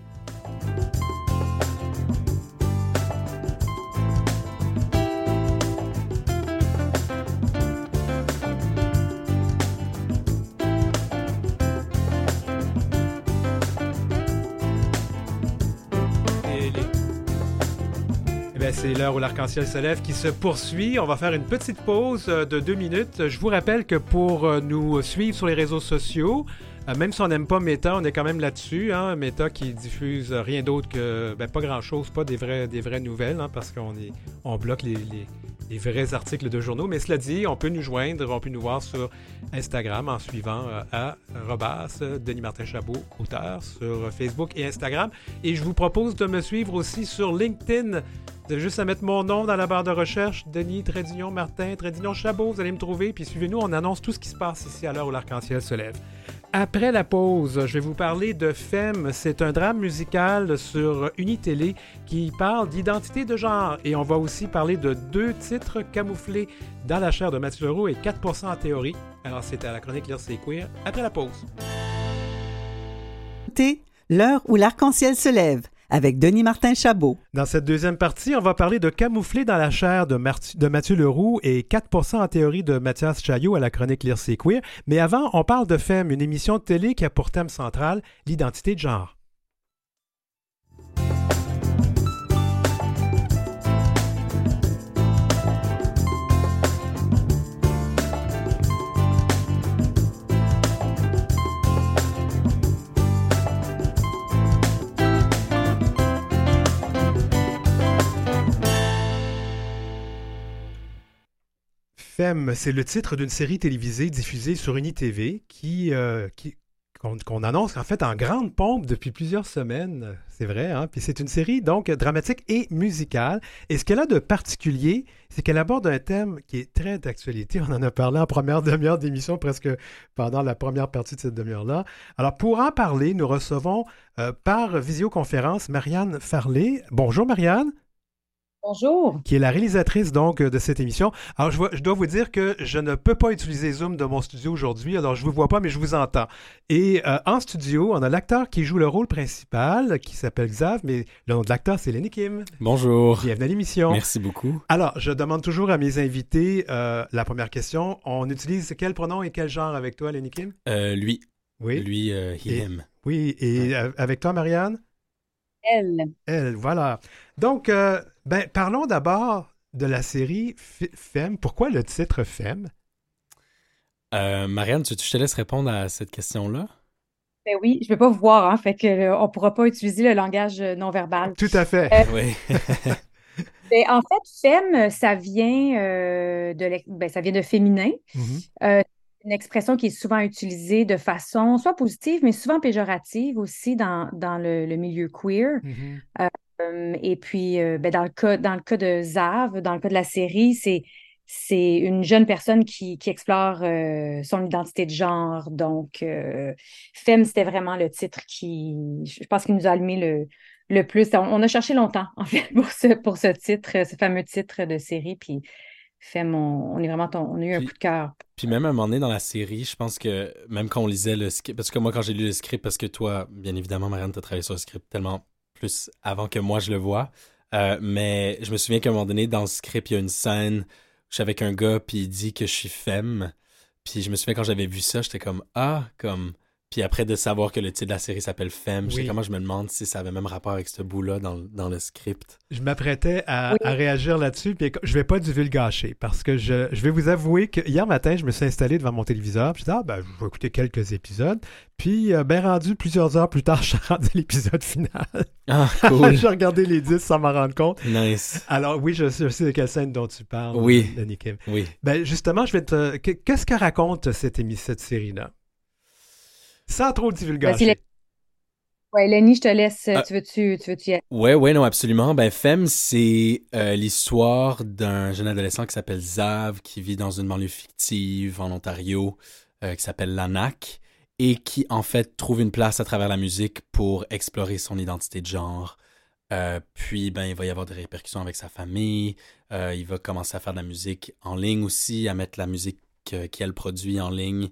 C'est l'heure où l'arc-en-ciel se lève qui se poursuit. On va faire une petite pause de 2 minutes. Je vous rappelle que pour nous suivre sur les réseaux sociaux, même si on n'aime pas Meta, on est quand même là-dessus. Hein? Meta qui diffuse rien d'autre que pas grand-chose, pas des vraies nouvelles, hein, parce qu'on bloque les vrais articles de journaux. Mais cela dit, on peut nous joindre, on peut nous voir sur Instagram en suivant Denis Martin Chabot, auteur, sur Facebook et Instagram. Et je vous propose de me suivre aussi sur LinkedIn. Vous avez juste à mettre mon nom dans la barre de recherche, Denis Trédignon Martin, Trédignon Chabot, vous allez me trouver, puis suivez-nous, on annonce tout ce qui se passe ici à l'heure où l'arc-en-ciel se lève. Après la pause, je vais vous parler de Femme. C'est un drame musical sur Unitélé qui parle d'identité de genre. Et on va aussi parler de 2 titres camouflés dans la chair de Mathieu Leroux et 4% en théorie. Alors, c'est à la chronique Lire c'est queer. Après la pause. L'heure où l'arc-en-ciel se lève, avec Denis Martin Chabot. Dans cette deuxième partie, on va parler de Camoufler dans la chair de Mathieu Leroux et 4% en théorie de Mathias Chaillot à la chronique Lire c'est queer. Mais avant, on parle de Femme, une émission de télé qui a pour thème central l'identité de genre. Femme, c'est le titre d'une série télévisée diffusée sur UniTV qui qu'on annonce en fait en grande pompe depuis plusieurs semaines, c'est vrai, hein? Puis c'est une série donc dramatique et musicale. Et ce qu'elle a de particulier, c'est qu'elle aborde un thème qui est très d'actualité. On en a parlé en première demi-heure d'émission, presque pendant la première partie de cette demi-heure-là. Alors pour en parler, nous recevons par visioconférence Marianne Farley. Bonjour Marianne. Bonjour. Qui est la réalisatrice donc de cette émission. Alors, je dois vous dire que je ne peux pas utiliser Zoom de mon studio aujourd'hui, alors je ne vous vois pas, mais je vous entends. Et en studio, on a l'acteur qui joue le rôle principal, qui s'appelle Xav, mais le nom de l'acteur, c'est Lenny Kim. Bonjour. Bienvenue à l'émission. Merci beaucoup. Alors, je demande toujours à mes invités la première question. On utilise quel pronom et quel genre avec toi, Lenny Kim? Lui. Oui. Lui, him. Oui, et avec toi, Marianne? Elle, voilà. Donc, parlons d'abord de la série Femme. Pourquoi le titre Femme? Marianne, je te laisse répondre à cette question-là? Ben oui, je ne vais pas vous voir, hein, fait que on ne pourra pas utiliser le langage non-verbal. Tout à fait. Oui. En fait, Femme, ça vient ça vient de féminin. Mm-hmm. Une expression qui est souvent utilisée de façon soit positive, mais souvent péjorative aussi dans le milieu queer. Mm-hmm. Et puis, dans le cas de Zav, dans le cas de la série, c'est une jeune personne qui explore son identité de genre. Donc, Femme, c'était vraiment le titre je pense, qui nous a allumé le plus. On a cherché longtemps, en fait, pour ce titre, ce fameux titre de série. Puis, Femme, on a eu un coup de cœur. Puis même à un moment donné dans la série, je pense que même quand on lisait le script, parce que moi, quand j'ai lu le script, parce que toi, bien évidemment, Marianne, tu as travaillé sur le script tellement plus avant que moi je le vois, mais je me souviens qu'à un moment donné, dans le script, il y a une scène où je suis avec un gars, puis il dit que je suis femme. Puis je me souviens quand j'avais vu ça, j'étais comme, comme... Puis après de savoir que le titre de la série s'appelle Femme, Oui. je me demande si ça avait même rapport avec ce bout-là dans le script. Je m'apprêtais à réagir là-dessus, puis je vais pas divulgacher, parce que je vais vous avouer que hier matin, je me suis installé devant mon téléviseur, puis je me suis dit, je vais écouter quelques épisodes, puis rendu plusieurs heures plus tard, je suis rendu à l'épisode final. Ah, cool. J'ai regardé les 10 sans m'en rendre compte. Nice. Alors oui, je sais de quelle scène dont tu parles, oui. Lenny Kim. Oui. Justement, qu'est-ce que raconte cette série-là? Sans trop divulgacher. Ouais, Lenny, je te laisse. Tu veux-tu y aller? Ouais, non, absolument. Femme, c'est l'histoire d'un jeune adolescent qui s'appelle Zav, qui vit dans une banlieue fictive en Ontario, qui s'appelle Lanark, et qui, en fait, trouve une place à travers la musique pour explorer son identité de genre. Puis, il va y avoir des répercussions avec sa famille. Il va commencer à faire de la musique en ligne aussi, à mettre la musique qu'elle produit en ligne.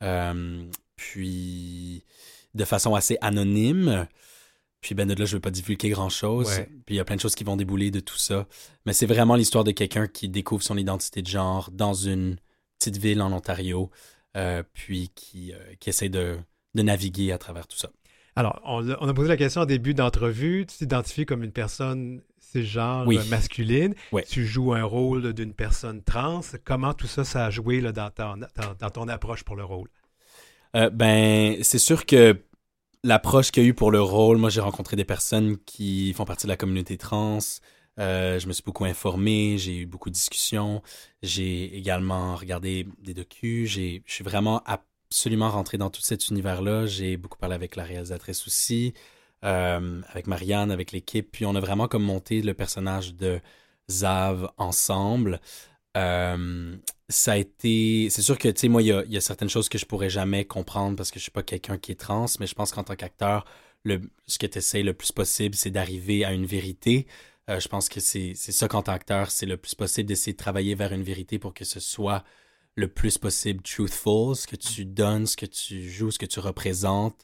Puis de façon assez anonyme. Puis de là, je ne veux pas divulguer grand-chose. Ouais. Puis il y a plein de choses qui vont débouler de tout ça. Mais c'est vraiment l'histoire de quelqu'un qui découvre son identité de genre dans une petite ville en Ontario, puis qui essaie de naviguer à travers tout ça. Alors, on a posé la question au début d'entrevue. Tu t'identifies comme une personne cisgenre masculine. Oui. Tu joues un rôle d'une personne trans. Comment tout ça, ça a joué là, dans ton approche pour le rôle? C'est sûr que l'approche qu'il y a eu pour le rôle, moi j'ai rencontré des personnes qui font partie de la communauté trans, je me suis beaucoup informé, j'ai eu beaucoup de discussions, j'ai également regardé des docus, je suis vraiment absolument rentré dans tout cet univers-là, j'ai beaucoup parlé avec la réalisatrice aussi, avec Marianne, avec l'équipe, puis on a vraiment comme monté le personnage de Zav ensemble. Ça a été... C'est sûr que, tu sais, moi, il y a certaines choses que je pourrais jamais comprendre parce que je suis pas quelqu'un qui est trans, mais je pense qu'en tant qu'acteur, ce que tu essaies le plus possible, c'est d'arriver à une vérité. Je pense que c'est ça qu'en tant qu'acteur, c'est le plus possible d'essayer de travailler vers une vérité pour que ce soit le plus possible truthful, ce que tu donnes, ce que tu joues, ce que tu représentes.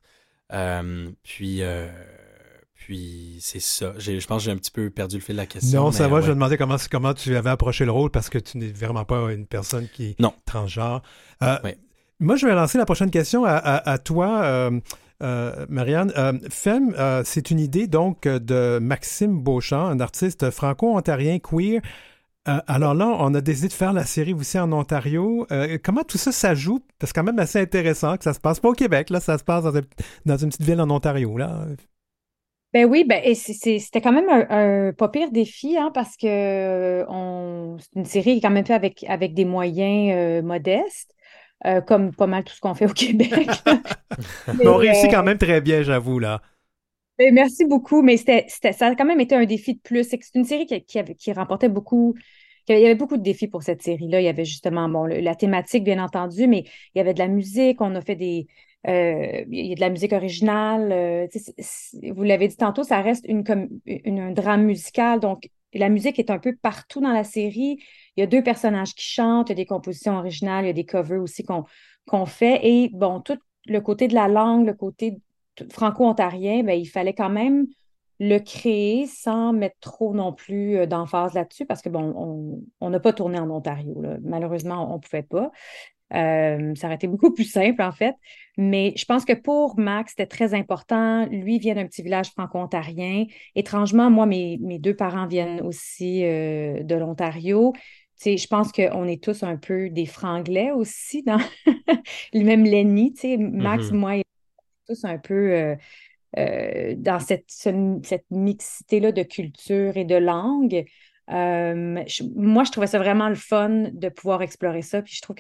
Puis c'est ça. Je pense que j'ai un petit peu perdu le fil de la question. Non, ça va. Je me demandais comment tu avais approché le rôle parce que tu n'es vraiment pas une personne qui est transgenre. Moi, je vais lancer la prochaine question à toi, Marianne. Femme, c'est une idée donc de Maxime Beauchamp, un artiste franco-ontarien queer. Alors là, on a décidé de faire la série aussi en Ontario. Comment tout ça, ça joue? C'est quand même assez intéressant que ça se passe pas au Québec. Là, ça se passe dans une petite ville en Ontario. Là. C'était quand même un pas pire défi, hein, parce que c'est une série qui est quand même faite avec des moyens modestes. comme pas mal tout ce qu'on fait au Québec. Mais on réussit quand même très bien, j'avoue, là. Merci beaucoup, mais ça a quand même été un défi de plus. C'est que c'est une série qui remportait beaucoup. Il y avait beaucoup de défis pour cette série-là. Il y avait justement la thématique, bien entendu, mais il y avait de la musique. On a fait il y a de la musique originale. Vous l'avez dit tantôt, ça reste un drame musical. Donc, la musique est un peu partout dans la série. Il y a 2 personnages qui chantent, il y a des compositions originales, il y a des covers aussi qu'on fait. Et bon, tout le côté de la langue, le côté franco-ontarien, ben, il fallait quand même le créer sans mettre trop non plus d'emphase là-dessus parce que, bon, on n'a pas tourné en Ontario, là. Malheureusement, on ne pouvait pas. Ça aurait été beaucoup plus simple, en fait. Mais je pense que pour Max, c'était très important. Lui vient d'un petit village franco-ontarien. Étrangement, moi, mes 2 parents viennent aussi de l'Ontario. Tu sais, je pense qu'on est tous un peu des franglais aussi, dans même Lenny. Tu sais, Max, moi, tous un peu dans cette mixité-là de culture et de langue. Moi, je trouvais ça vraiment le fun de pouvoir explorer ça, puis je trouve que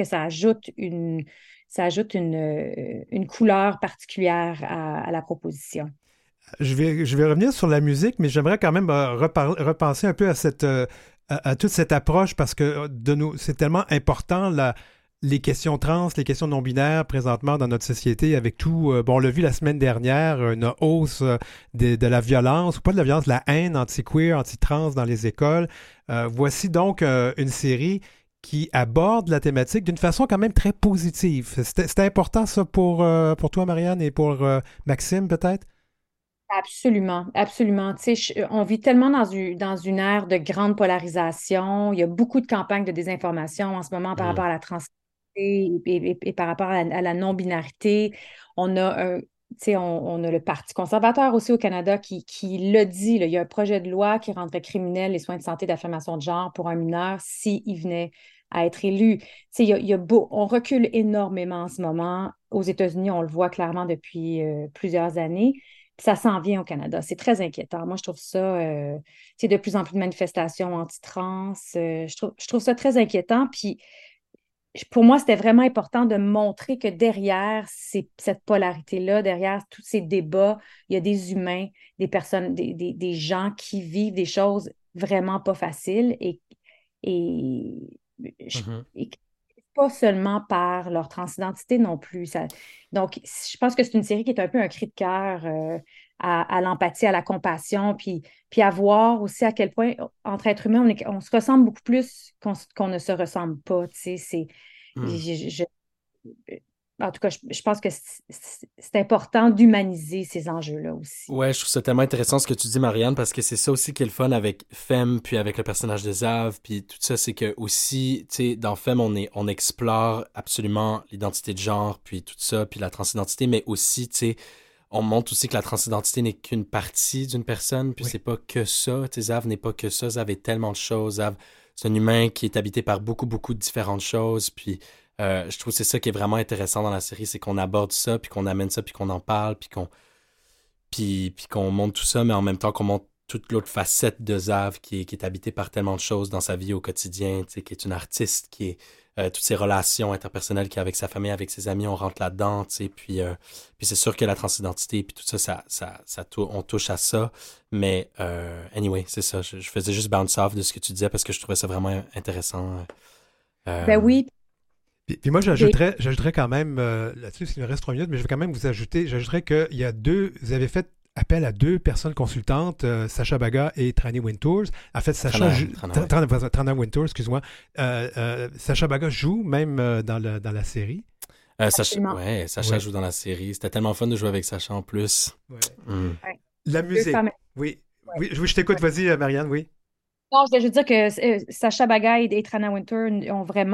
ça ajoute une couleur particulière à la proposition. Je vais revenir sur la musique, mais j'aimerais quand même repenser un peu à toute cette approche parce que c'est tellement important les questions trans, les questions non-binaires présentement dans notre société avec tout. On l'a vu la semaine dernière, une hausse de la violence, ou pas de la violence, de la haine anti-queer, anti-trans dans les écoles. Voici donc une série qui aborde la thématique d'une façon quand même très positive. C'était important ça pour toi, Marianne, et pour Maxime peut-être? Absolument, absolument. Tu sais, on vit tellement dans une ère de grande polarisation. Il y a beaucoup de campagnes de désinformation en ce moment par rapport à la transidentité et par rapport à la non-binarité. On a tu sais, on a le Parti conservateur aussi au Canada qui l'a dit, là, il y a un projet de loi qui rendrait criminel les soins de santé d'affirmation de genre pour un mineur s'il venait à être élu. Tu sais, on recule énormément en ce moment. Aux États-Unis, on le voit clairement depuis plusieurs années. Puis ça s'en vient au Canada. C'est très inquiétant. Moi, je trouve ça, de plus en plus de manifestations anti-trans. Je trouve ça très inquiétant. Puis pour moi, c'était vraiment important de montrer que derrière cette polarité-là, derrière tous ces débats, il y a des humains, des personnes, des gens qui vivent des choses vraiment pas faciles et, et pas seulement par leur transidentité non plus. Donc, je pense que c'est une série qui est un peu un cri de cœur à l'empathie, à la compassion, puis à voir aussi à quel point, entre êtres humains, on se ressemble beaucoup plus qu'on ne se ressemble pas. Tu sais, en tout cas, je pense que c'est important d'humaniser ces enjeux-là aussi. Ouais, je trouve ça tellement intéressant ce que tu dis, Marianne, parce que c'est ça aussi qui est le fun avec Femme, puis avec le personnage de Zav, puis tout ça, c'est que aussi, tu sais, dans Femme, on explore absolument l'identité de genre, puis tout ça, puis la transidentité, mais aussi, tu sais, on montre aussi que la transidentité n'est qu'une partie d'une personne, puis c'est pas que ça, tu sais, Zav n'est pas que ça, Zav est tellement de choses, Zav, c'est un humain qui est habité par beaucoup, beaucoup de différentes choses, puis je trouve que c'est ça qui est vraiment intéressant dans la série, c'est qu'on aborde ça, puis qu'on amène ça, puis qu'on en parle, puis qu'on montre tout ça, mais en même temps qu'on montre toute l'autre facette de Zav qui est habitée par tellement de choses dans sa vie au quotidien, qui est une artiste, qui est toutes ses relations interpersonnelles qu'il a avec sa famille, avec ses amis, on rentre là-dedans, puis c'est sûr que la transidentité, puis tout ça, on touche à ça, mais anyway, c'est ça, je faisais juste bounce off de ce que tu disais parce que je trouvais ça vraiment intéressant. Ben oui. Puis moi, j'ajouterais quand même, là-dessus, il me reste 3 minutes, mais je vais quand même j'ajouterais vous avez fait appel à 2 personnes consultantes, Sacha Baga et Trana Winters. En fait, Trana Winters, excuse-moi. Sacha Baga joue même dans la série. Sacha joue dans la série. C'était tellement fun de jouer avec Sacha en plus. Ouais. La musique. Oui, je t'écoute. Vas-y, Marianne, oui. Non, je veux dire que Sacha Baga et Trana Winter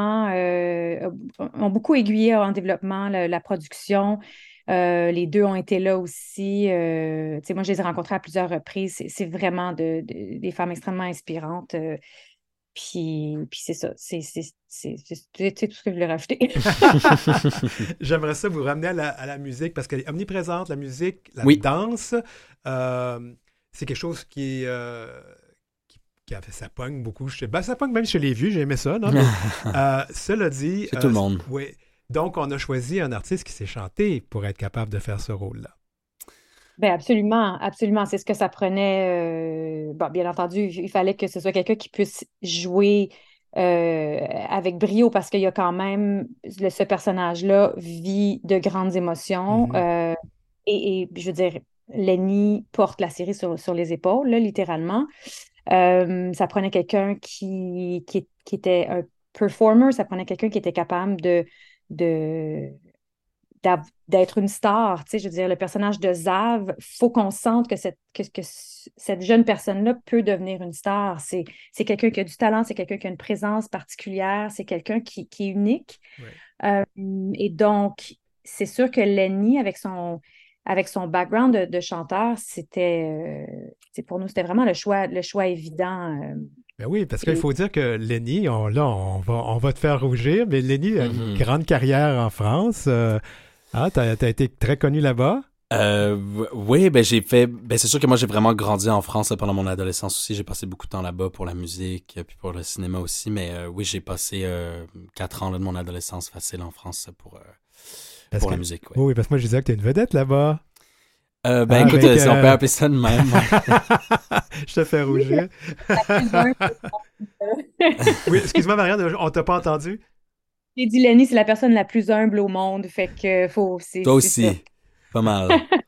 ont beaucoup aiguillé en développement la production. Les 2 ont été là aussi. Moi, je les ai rencontrés à plusieurs reprises. C'est vraiment des femmes extrêmement inspirantes. Puis c'est ça. C'est tout ce que je voulais rajouter. J'aimerais ça vous ramener à la musique parce qu'elle est omniprésente, la musique, la danse. C'est quelque chose qui a fait ça pogne beaucoup. Ça pogne même chez les vieux, j'ai aimé ça. Non? Mais, cela dit... c'est tout le monde. Oui. Donc, on a choisi un artiste qui s'est chanté pour être capable de faire ce rôle-là. Ben absolument, absolument. C'est ce que ça prenait. Bon, bien entendu, il fallait que ce soit quelqu'un qui puisse jouer avec brio parce qu'il y a quand même, ce personnage-là vit de grandes émotions. Et je veux dire, Lenny porte la série sur les épaules, là, littéralement. Ça prenait quelqu'un qui était un performer, ça prenait quelqu'un qui était capable de, d'être une star. Tu sais, je veux dire, le personnage de Zav, il faut qu'on sente que cette jeune personne-là peut devenir une star. C'est quelqu'un qui a du talent, c'est quelqu'un qui a une présence particulière, c'est quelqu'un qui est unique. Ouais. Et donc, c'est sûr que Lenny, avec son background de chanteur, pour nous, c'était vraiment le choix évident. Ben oui, parce qu'il faut dire que Lenny, on va te faire rougir, mais Lenny a une grande carrière en France. T'as été très connu là-bas? Oui, c'est sûr que moi j'ai vraiment grandi en France là, pendant mon adolescence aussi. J'ai passé beaucoup de temps là-bas pour la musique, puis pour le cinéma aussi. Mais oui, j'ai passé 4 ans là, de mon adolescence facile en France pour la musique. Ouais. Oui, parce que moi je disais que t'es une vedette là-bas. Écoute, si on peut appeler ça de même. Je te fais rougir. Oui, excuse-moi Marianne, on t'a pas entendu? J'ai dit Lenny, c'est la personne la plus humble au monde, fait que Toi aussi, ça. Pas mal.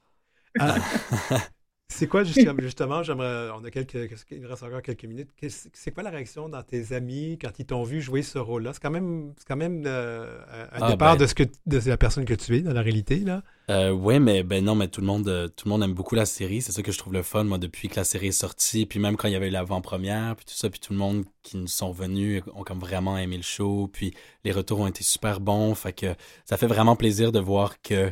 C'est quoi justement, on a il reste encore quelques minutes. C'est quoi la réaction dans tes amis quand ils t'ont vu jouer ce rôle-là? C'est quand même un départ de la personne que tu es dans la réalité, là. Oui, mais tout le monde aime beaucoup la série. C'est ça que je trouve le fun, moi, depuis que la série est sortie. Puis même quand il y avait eu l'avant-première, puis tout ça, puis tout le monde qui nous sont venus ont comme vraiment aimé le show. Puis les retours ont été super bons. Fait que ça fait vraiment plaisir de voir que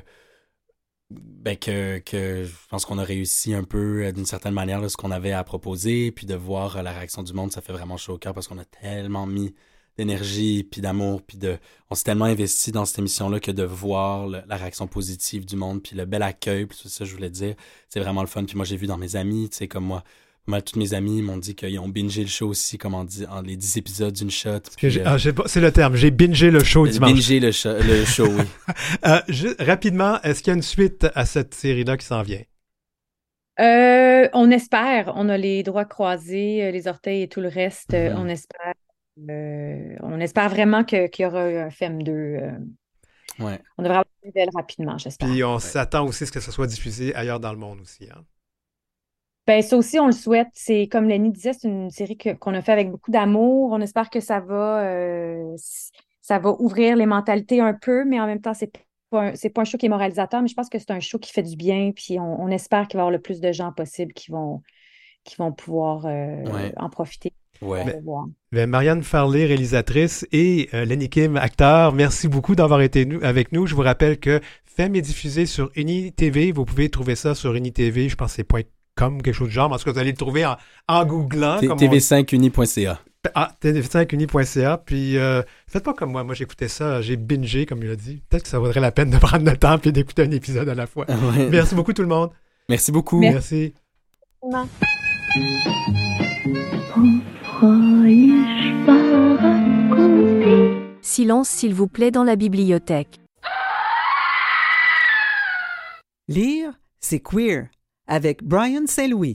je pense qu'on a réussi un peu d'une certaine manière là, ce qu'on avait à proposer, puis de voir la réaction du monde, ça fait vraiment chaud au cœur parce qu'on a tellement mis d'énergie, puis d'amour, puis on s'est tellement investi dans cette émission-là que de voir la réaction positive du monde, puis le bel accueil, puis tout ça, je voulais dire, c'est vraiment le fun. Puis moi, j'ai vu dans mes amis, tu sais, comme moi, tous mes amis m'ont dit qu'ils ont bingé le show aussi, comme on dit, en les 10 épisodes d'une shot. Puis, c'est le terme, j'ai bingé le show dimanche. Bingé le show, oui. Rapidement, est-ce qu'il y a une suite à cette série-là qui s'en vient? On espère. On a les doigts croisés, les orteils et tout le reste. On espère vraiment qu'il y aura un FEM 2. Ouais. On devrait avoir une nouvelle rapidement, j'espère. Puis on s'attend aussi à ce que ça soit diffusé ailleurs dans le monde aussi, hein? Ben, ça aussi, on le souhaite. C'est comme Lenny disait, c'est une série qu'on a fait avec beaucoup d'amour. On espère que ça va ouvrir les mentalités un peu, mais en même temps, c'est pas un show qui est moralisateur, mais je pense que c'est un show qui fait du bien. Puis on espère qu'il va y avoir le plus de gens possible qui vont pouvoir en profiter. Ouais. Marianne Farley, réalisatrice, et Lenny Kim, acteur, merci beaucoup d'avoir été avec nous. Je vous rappelle que FEM est diffusé sur UniTV. Vous pouvez trouver ça sur UniTV, je pense que c'est .com, quelque chose de genre. En tout cas, vous allez le trouver en googlant. tv5uni.ca. tv5uni.ca. Puis faites pas comme moi. Moi, j'écoutais ça, j'ai bingé, comme il a dit. Peut-être que ça vaudrait la peine de prendre le temps et d'écouter un épisode à la fois. Ouais. Merci beaucoup tout le monde. Merci beaucoup. Merci. Silence s'il vous plaît dans la bibliothèque. Lire, c'est queer, avec Brian Saint-Louis.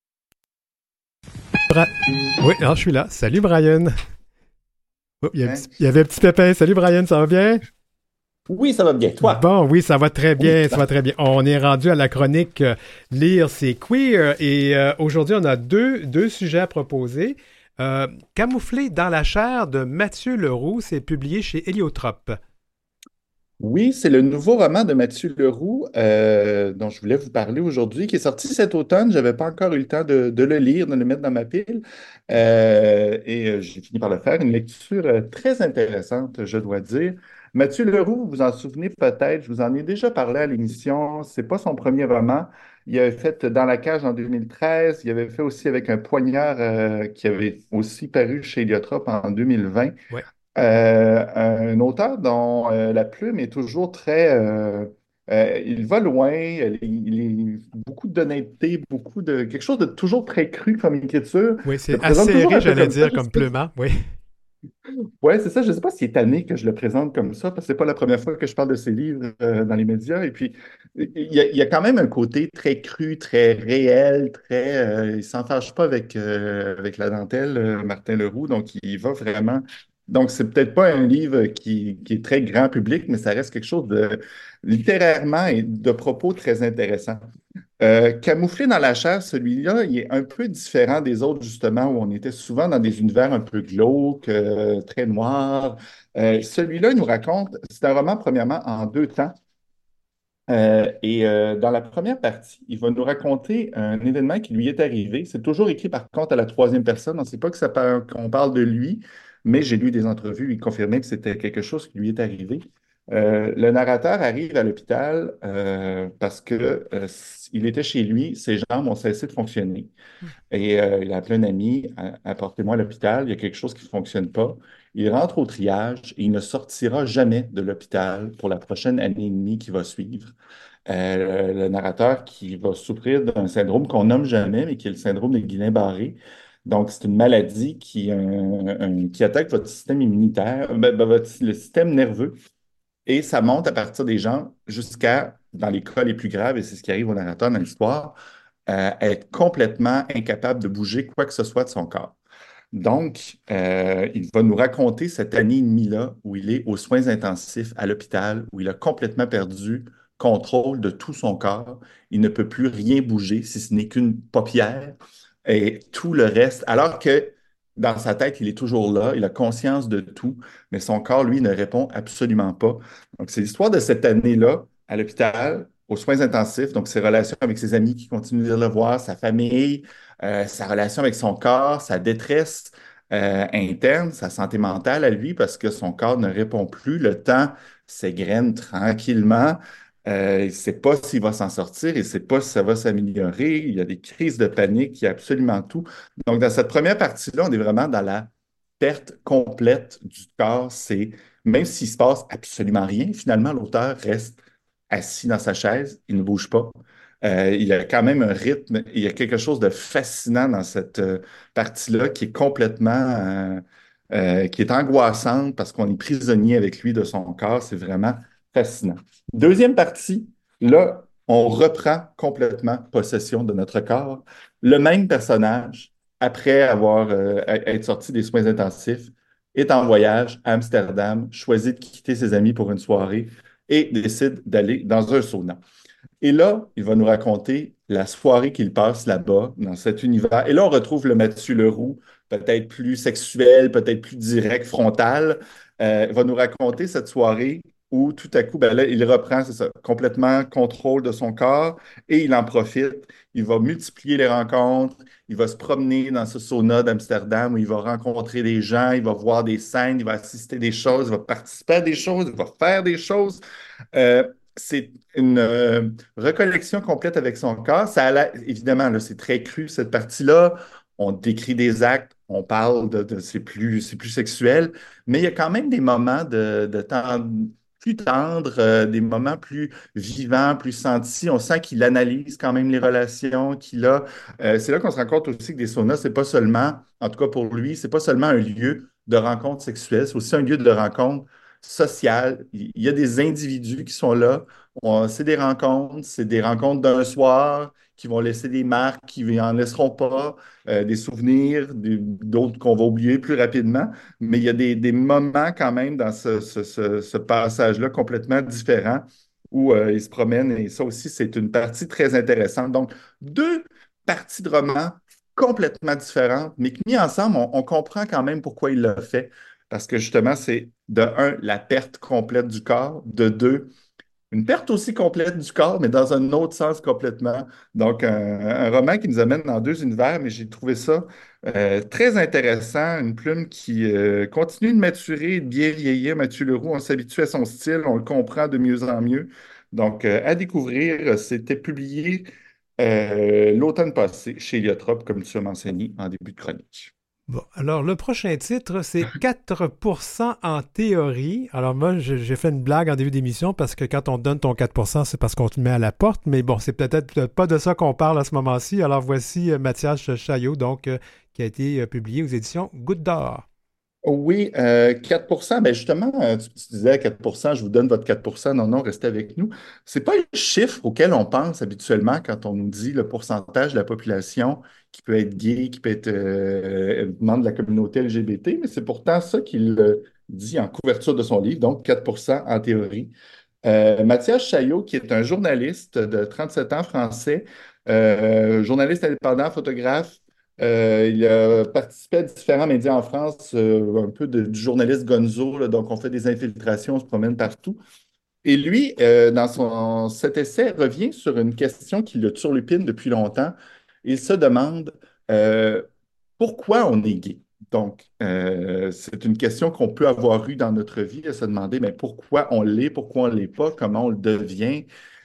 Oui, alors je suis là. Salut Brian. Oh, il y avait un petit pépin. Salut Brian, ça va bien? Oui, ça va bien. Toi? Bon, oui, ça va très bien. Ça va très bien. On est rendu à la chronique Lire, c'est queer. Et aujourd'hui, on a deux sujets à proposer. Camouflé dans la chair de Mathieu Leroux, c'est publié chez Héliotrope. Oui, c'est le nouveau roman de Mathieu Leroux dont je voulais vous parler aujourd'hui, qui est sorti cet automne. Je n'avais pas encore eu le temps de le lire, de le mettre dans ma pile. Et j'ai fini par le faire. Une lecture très intéressante, je dois dire. Mathieu Leroux, vous vous en souvenez peut-être, je vous en ai déjà parlé à l'émission. Ce n'est pas son premier roman. Il avait fait Dans la cage en 2013. Il avait fait aussi Avec un poignard qui avait aussi paru chez Héliotrope en 2020. Ouais. Un auteur dont la plume est toujours très... il va loin, il est beaucoup d'honnêteté, quelque chose de toujours très cru comme écriture. Oui, c'est acéré, j'allais dire, comme plume, hein? Oui. Ouais, c'est ça. Je ne sais pas s'il est tanné que je le présente comme ça, parce que c'est pas la première fois que je parle de ses livres dans les médias. Et puis, il y a quand même un côté très cru, très réel, il s'en fâche pas avec la dentelle, Martin Leroux. Donc, il va vraiment. Donc, c'est peut-être pas un livre qui est très grand public, mais ça reste quelque chose de littérairement et de propos très intéressant. Camouflé dans la chair, celui-là, il est un peu différent des autres, justement, où on était souvent dans des univers un peu glauques, très noirs. Celui-là, il nous raconte, c'est un roman, premièrement, en deux temps. Dans la première partie, il va nous raconter un événement qui lui est arrivé. C'est toujours écrit, par contre, à la troisième personne. On ne sait pas qu'on parle de lui, mais j'ai lu des entrevues, il confirmait que c'était quelque chose qui lui est arrivé. Le narrateur arrive à l'hôpital parce que il était chez lui, ses jambes ont cessé de fonctionner. Et il a appelé un ami, apportez-moi à l'hôpital, il y a quelque chose qui ne fonctionne pas. Il rentre au triage et il ne sortira jamais de l'hôpital pour la prochaine année et demie qui va suivre. Le narrateur qui va souffrir d'un syndrome qu'on nomme jamais, mais qui est le syndrome de Guillain-Barré. Donc, c'est une maladie qui attaque votre système immunitaire, le système nerveux, et ça monte à partir des gens jusqu'à, dans les cas les plus graves, et c'est ce qui arrive au narrateur dans l'histoire, être complètement incapable de bouger quoi que ce soit de son corps. Donc, il va nous raconter cette année et demie-là où il est aux soins intensifs à l'hôpital, où il a complètement perdu contrôle de tout son corps. Il ne peut plus rien bouger, si ce n'est qu'une paupière et tout le reste. Alors que dans sa tête, il est toujours là, il a conscience de tout, mais son corps, lui, ne répond absolument pas. Donc, c'est l'histoire de cette année-là à l'hôpital, aux soins intensifs, donc ses relations avec ses amis qui continuent de le voir, sa famille, sa relation avec son corps, sa détresse interne, sa santé mentale à lui, parce que son corps ne répond plus. Le temps s'égrène tranquillement. Il ne sait pas s'il va s'en sortir, il ne sait pas si ça va s'améliorer. Il y a des crises de panique, il y a absolument tout. Donc, dans cette première partie-là, on est vraiment dans la perte complète du corps. C'est, même s'il se passe absolument rien, finalement, l'auteur reste assis dans sa chaise, il ne bouge pas. Il y a quand même un rythme, il y a quelque chose de fascinant dans cette partie-là qui est qui est angoissante parce qu'on est prisonnier avec lui de son corps. C'est vraiment fascinant. Deuxième partie, là, on reprend complètement possession de notre corps. Le même personnage, après être sorti des soins intensifs, est en voyage à Amsterdam, choisit de quitter ses amis pour une soirée et décide d'aller dans un sauna. Et là, il va nous raconter la soirée qu'il passe là-bas, dans cet univers. Et là, on retrouve le Mathieu Leroux, peut-être plus sexuel, peut-être plus direct, frontal. Il va nous raconter cette soirée où tout à coup, ben là, il reprend, c'est ça, complètement contrôle de son corps et il en profite. Il va multiplier les rencontres, il va se promener dans ce sauna d'Amsterdam où il va rencontrer des gens, il va voir des scènes, il va assister à des choses, il va participer à des choses, il va faire des choses. C'est une recollection complète avec son corps. Ça a évidemment, là, c'est très cru, cette partie-là. On décrit des actes, on parle c'est plus sexuel, mais il y a quand même des moments de temps plus tendres, des moments plus vivants, plus sentis. On sent qu'il analyse quand même les relations qu'il a. C'est là qu'on se rend compte aussi que des saunas, c'est pas seulement, en tout cas pour lui, c'est pas seulement un lieu de rencontre sexuelle, c'est aussi un lieu de rencontre sociale. Il y a des individus qui sont là. C'est des rencontres d'un soir qui vont laisser des marques, qui n'en laisseront pas, des souvenirs, d'autres qu'on va oublier plus rapidement. Mais il y a des moments quand même dans ce passage-là complètement différent où ils se promènent et ça aussi, c'est une partie très intéressante. Donc, deux parties de romans complètement différentes, mais qui mis ensemble, on comprend quand même pourquoi il l'a fait. Parce que justement, c'est de un, la perte complète du corps, de deux, une perte aussi complète du corps, mais dans un autre sens complètement. Donc, un roman qui nous amène dans deux univers, mais j'ai trouvé ça très intéressant, une plume qui continue de maturer et de bien vieillir. Mathieu Leroux, on s'habitue à son style, on le comprend de mieux en mieux. Donc, à découvrir, c'était publié l'automne passé chez Eliotrope, comme tu as mentionné en début de chronique. Bon, alors le prochain titre, c'est 4% en théorie. Alors moi, j'ai fait une blague en début d'émission parce que quand on donne ton 4%, c'est parce qu'on te met à la porte. Mais bon, c'est peut-être pas de ça qu'on parle à ce moment-ci. Alors voici Mathias Chaillot, donc, qui a été publié aux éditions Goutte d'Or. Oui, 4%. Ben justement, tu disais 4%, je vous donne votre 4%. Non, non, restez avec nous. C'est pas le chiffre auquel on pense habituellement quand on nous dit le pourcentage de la population qui peut être gay, qui peut être membre de la communauté LGBT, mais c'est pourtant ça qu'il dit en couverture de son livre, donc 4% en théorie. Mathias Chaillot, qui est un journaliste de 37 ans français, journaliste indépendant, photographe, il a participé à différents médias en France, un peu du journaliste Gonzo, là, donc on fait des infiltrations, on se promène partout. Et lui, cet essai, revient sur une question qui le turlupine depuis longtemps. Il se demande euh, pourquoi on est gay. Donc, c'est une question qu'on peut avoir eue dans notre vie, à se demander mais pourquoi on l'est, pourquoi on ne l'est pas, comment on le devient.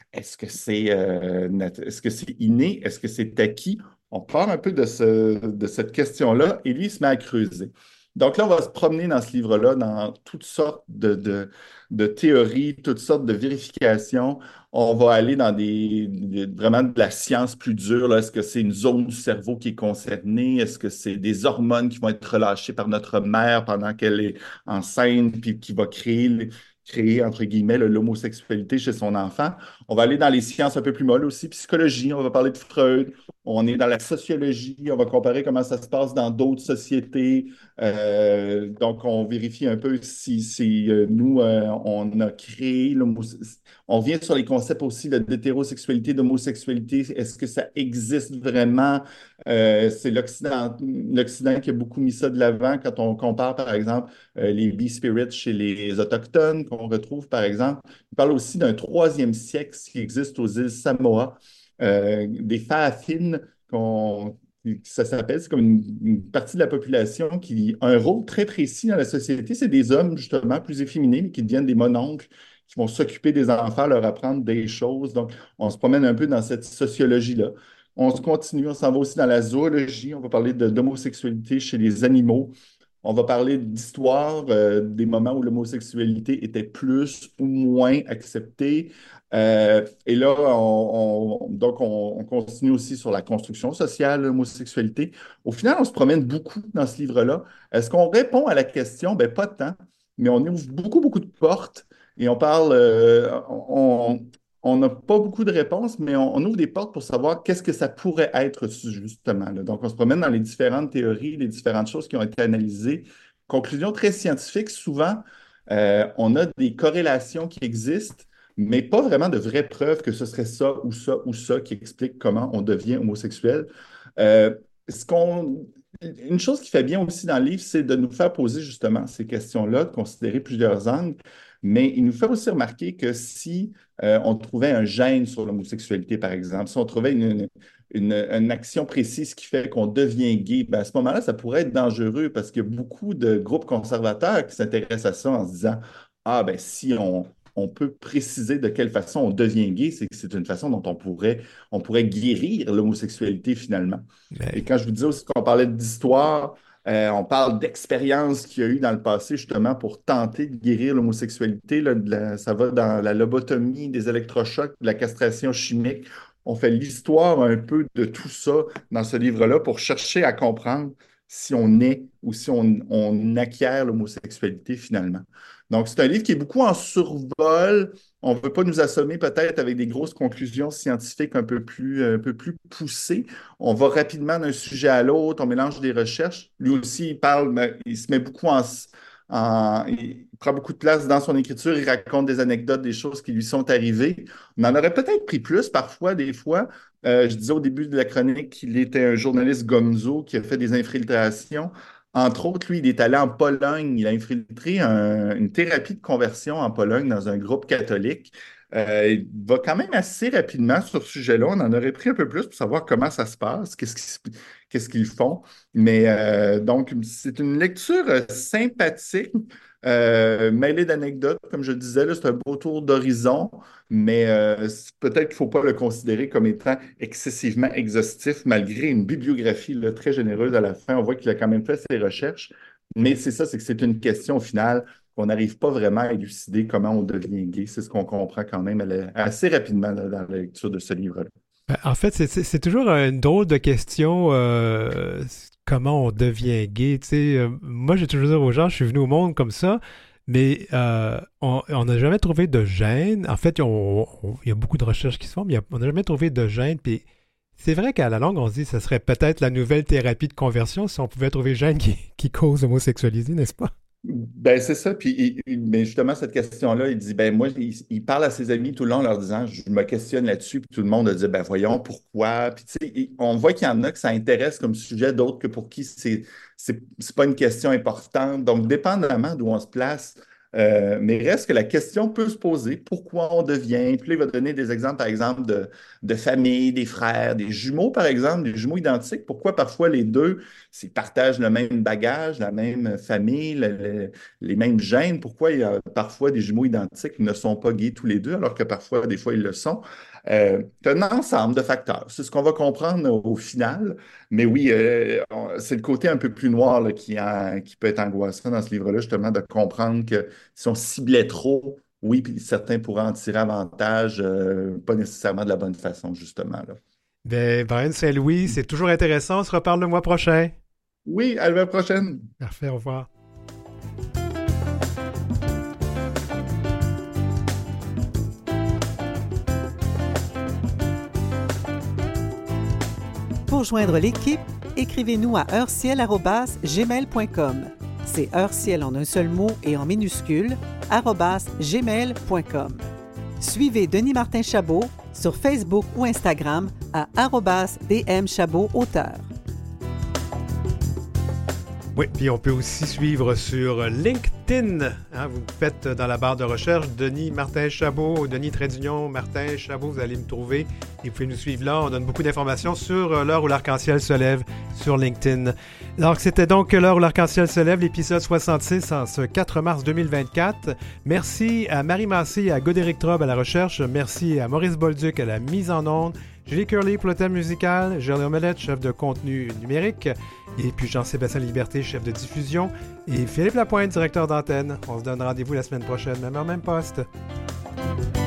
Est-ce que c'est inné? Est-ce que c'est acquis? On part un peu de cette question-là et lui, il se met à creuser. Donc là, on va se promener dans ce livre-là, dans toutes sortes de théories, toutes sortes de vérifications. On va aller dans vraiment de la science plus dure, là. Est-ce que c'est une zone du cerveau qui est concernée? Est-ce que c'est des hormones qui vont être relâchées par notre mère pendant qu'elle est enceinte, puis qui va créer, entre guillemets, l'homosexualité chez son enfant? On va aller dans les sciences un peu plus molles aussi, psychologie, on va parler de Freud. On est dans la sociologie, on va comparer comment ça se passe dans d'autres sociétés. Donc, on vérifie un peu si nous, on a créé l'homosexualité. On vient sur les concepts aussi d'hétérosexualité, d'homosexualité. Est-ce que ça existe vraiment? C'est l'Occident qui a beaucoup mis ça de l'avant quand on compare, par exemple, les B-spirits chez les Autochtones qu'on retrouve, par exemple. On parle aussi d'un troisième sexe qui existe aux îles Samoa, des Faafines ça s'appelle, c'est comme une partie de la population qui a un rôle très précis dans la société. C'est des hommes, justement, plus efféminés, mais qui deviennent des mononcles, qui vont s'occuper des enfants, leur apprendre des choses. Donc, on se promène un peu dans cette sociologie-là. On se continue, on s'en va aussi dans la zoologie. On va parler d'homosexualité chez les animaux. On va parler d'histoire, des moments où l'homosexualité était plus ou moins acceptée. Et là, on continue aussi sur la construction sociale, l'homosexualité. Au final, on se promène beaucoup dans ce livre-là. Est-ce qu'on répond à la question? Ben, pas tant, mais on ouvre beaucoup, beaucoup de portes et on parle, on n'a pas beaucoup de réponses, mais on ouvre des portes pour savoir qu'est-ce que ça pourrait être justement, là. Donc, on se promène dans les différentes théories, les différentes choses qui ont été analysées. Conclusion très scientifique, souvent, on a des corrélations qui existent, mais pas vraiment de vraies preuves que ce serait ça ou ça ou ça qui explique comment on devient homosexuel. Euh, ce qu'on, une chose qui fait bien aussi dans le livre, c'est de nous faire poser justement ces questions-là, de considérer plusieurs angles, mais il nous fait aussi remarquer que si on trouvait un gène sur l'homosexualité, par exemple, si on trouvait une action précise qui fait qu'on devient gay, ben à ce moment-là, ça pourrait être dangereux parce qu'il y a beaucoup de groupes conservateurs qui s'intéressent à ça en se disant, ah ben si on peut préciser de quelle façon on devient gay, c'est que c'est une façon dont on pourrait guérir l'homosexualité finalement. Et quand je vous disais aussi qu'on parlait d'histoire, on parle d'expériences qu'il y a eu dans le passé justement pour tenter de guérir l'homosexualité. Là, ça va dans la lobotomie, des électrochocs, de la castration chimique. On fait l'histoire un peu de tout ça dans ce livre-là pour chercher à comprendre si on est ou si on acquiert l'homosexualité finalement. Donc, c'est un livre qui est beaucoup en survol. On ne veut pas nous assommer peut-être avec des grosses conclusions scientifiques un peu plus poussées. On va rapidement d'un sujet à l'autre, on mélange des recherches. Lui aussi, il parle, mais il se met beaucoup il prend beaucoup de place dans son écriture, il raconte des anecdotes, des choses qui lui sont arrivées. On en aurait peut-être pris plus parfois, des fois. Je disais au début de la chronique qu'il était un journaliste gonzo qui a fait des infiltrations. Entre autres, lui, il est allé en Pologne. Il a infiltré une thérapie de conversion en Pologne dans un groupe catholique. Il va quand même assez rapidement sur ce sujet-là. On en aurait pris un peu plus pour savoir comment ça se passe, qu'est-ce qu'ils font. Mais donc, c'est une lecture sympathique, mêlée d'anecdotes. Comme je le disais, là, c'est un beau tour d'horizon, mais peut-être qu'il ne faut pas le considérer comme étant excessivement exhaustif, malgré une bibliographie là, très généreuse à la fin. On voit qu'il a quand même fait ses recherches. Mais c'est ça, c'est que c'est une question au final qu'on n'arrive pas vraiment à élucider comment on devient gay. C'est ce qu'on comprend quand même assez rapidement là, dans la lecture de ce livre-là. En fait, c'est toujours une drôle de question comment on devient gay. Tu sais, moi, j'ai toujours dit aux gens, je suis venu au monde comme ça, mais on n'a jamais trouvé de gêne. En fait, il y a beaucoup de recherches qui se font, mais on n'a jamais trouvé de gêne. Puis c'est vrai qu'à la longue, on se dit que ce serait peut-être la nouvelle thérapie de conversion si on pouvait trouver gêne qui cause l'homosexualité, n'est-ce pas? Ben, c'est ça. Puis, mais justement, cette question-là, il dit, ben, moi, il parle à ses amis tout le long en leur disant, je me questionne là-dessus. Puis tout le monde a dit, ben, voyons, pourquoi? Puis, tu sais, on voit qu'il y en a que ça intéresse comme sujet, d'autres que pour qui c'est pas une question importante. Donc, dépendamment d'où on se place, mais reste que la question peut se poser, pourquoi on devient? Puis là, il va donner des exemples, par exemple, de famille, des frères, des jumeaux, par exemple, des jumeaux identiques. Pourquoi parfois les deux, s'ils partagent le même bagage, la même famille, les mêmes gènes, pourquoi il y a parfois des jumeaux identiques qui ne sont pas gays tous les deux, alors que parfois, des fois, ils le sont? C'est un ensemble de facteurs. C'est ce qu'on va comprendre au final. Mais oui, c'est le côté un peu plus noir là, qui peut être angoissant dans ce livre-là, justement, de comprendre que si on ciblait trop, oui, puis certains pourraient en tirer avantage, pas nécessairement de la bonne façon, justement. Là. Ben, Brian Saint-Louis, c'est toujours intéressant. On se reparle le mois prochain. Oui, à la prochaine. Parfait, au revoir. Pour joindre l'équipe, écrivez-nous à heureciel@gmail.com. C'est heureciel en un seul mot et en minuscule, @gmail.com. Suivez Denis Martin Chabot sur Facebook ou Instagram à @dmchabotauteur. Oui, puis on peut aussi suivre sur LinkedIn. Hein, vous faites dans la barre de recherche Denis Martin Chabot, Denis Martin Chabot, vous allez me trouver. Et vous pouvez nous suivre là. On donne beaucoup d'informations sur l'heure où l'arc-en-ciel se lève sur LinkedIn. Alors, c'était donc l'heure où l'arc-en-ciel se lève, l'épisode 66 en ce 4 mars 2024. Merci à Marie Massé et à Godéric Trobe à la recherche. Merci à Maurice Bolduc à la mise en onde. Julie Curley pour le thème musical, Gerly Omelette, chef de contenu numérique, et puis Jean-Sébastien Liberté, chef de diffusion, et Philippe Lapointe, directeur d'antenne. On se donne rendez-vous la semaine prochaine, même heure, même poste.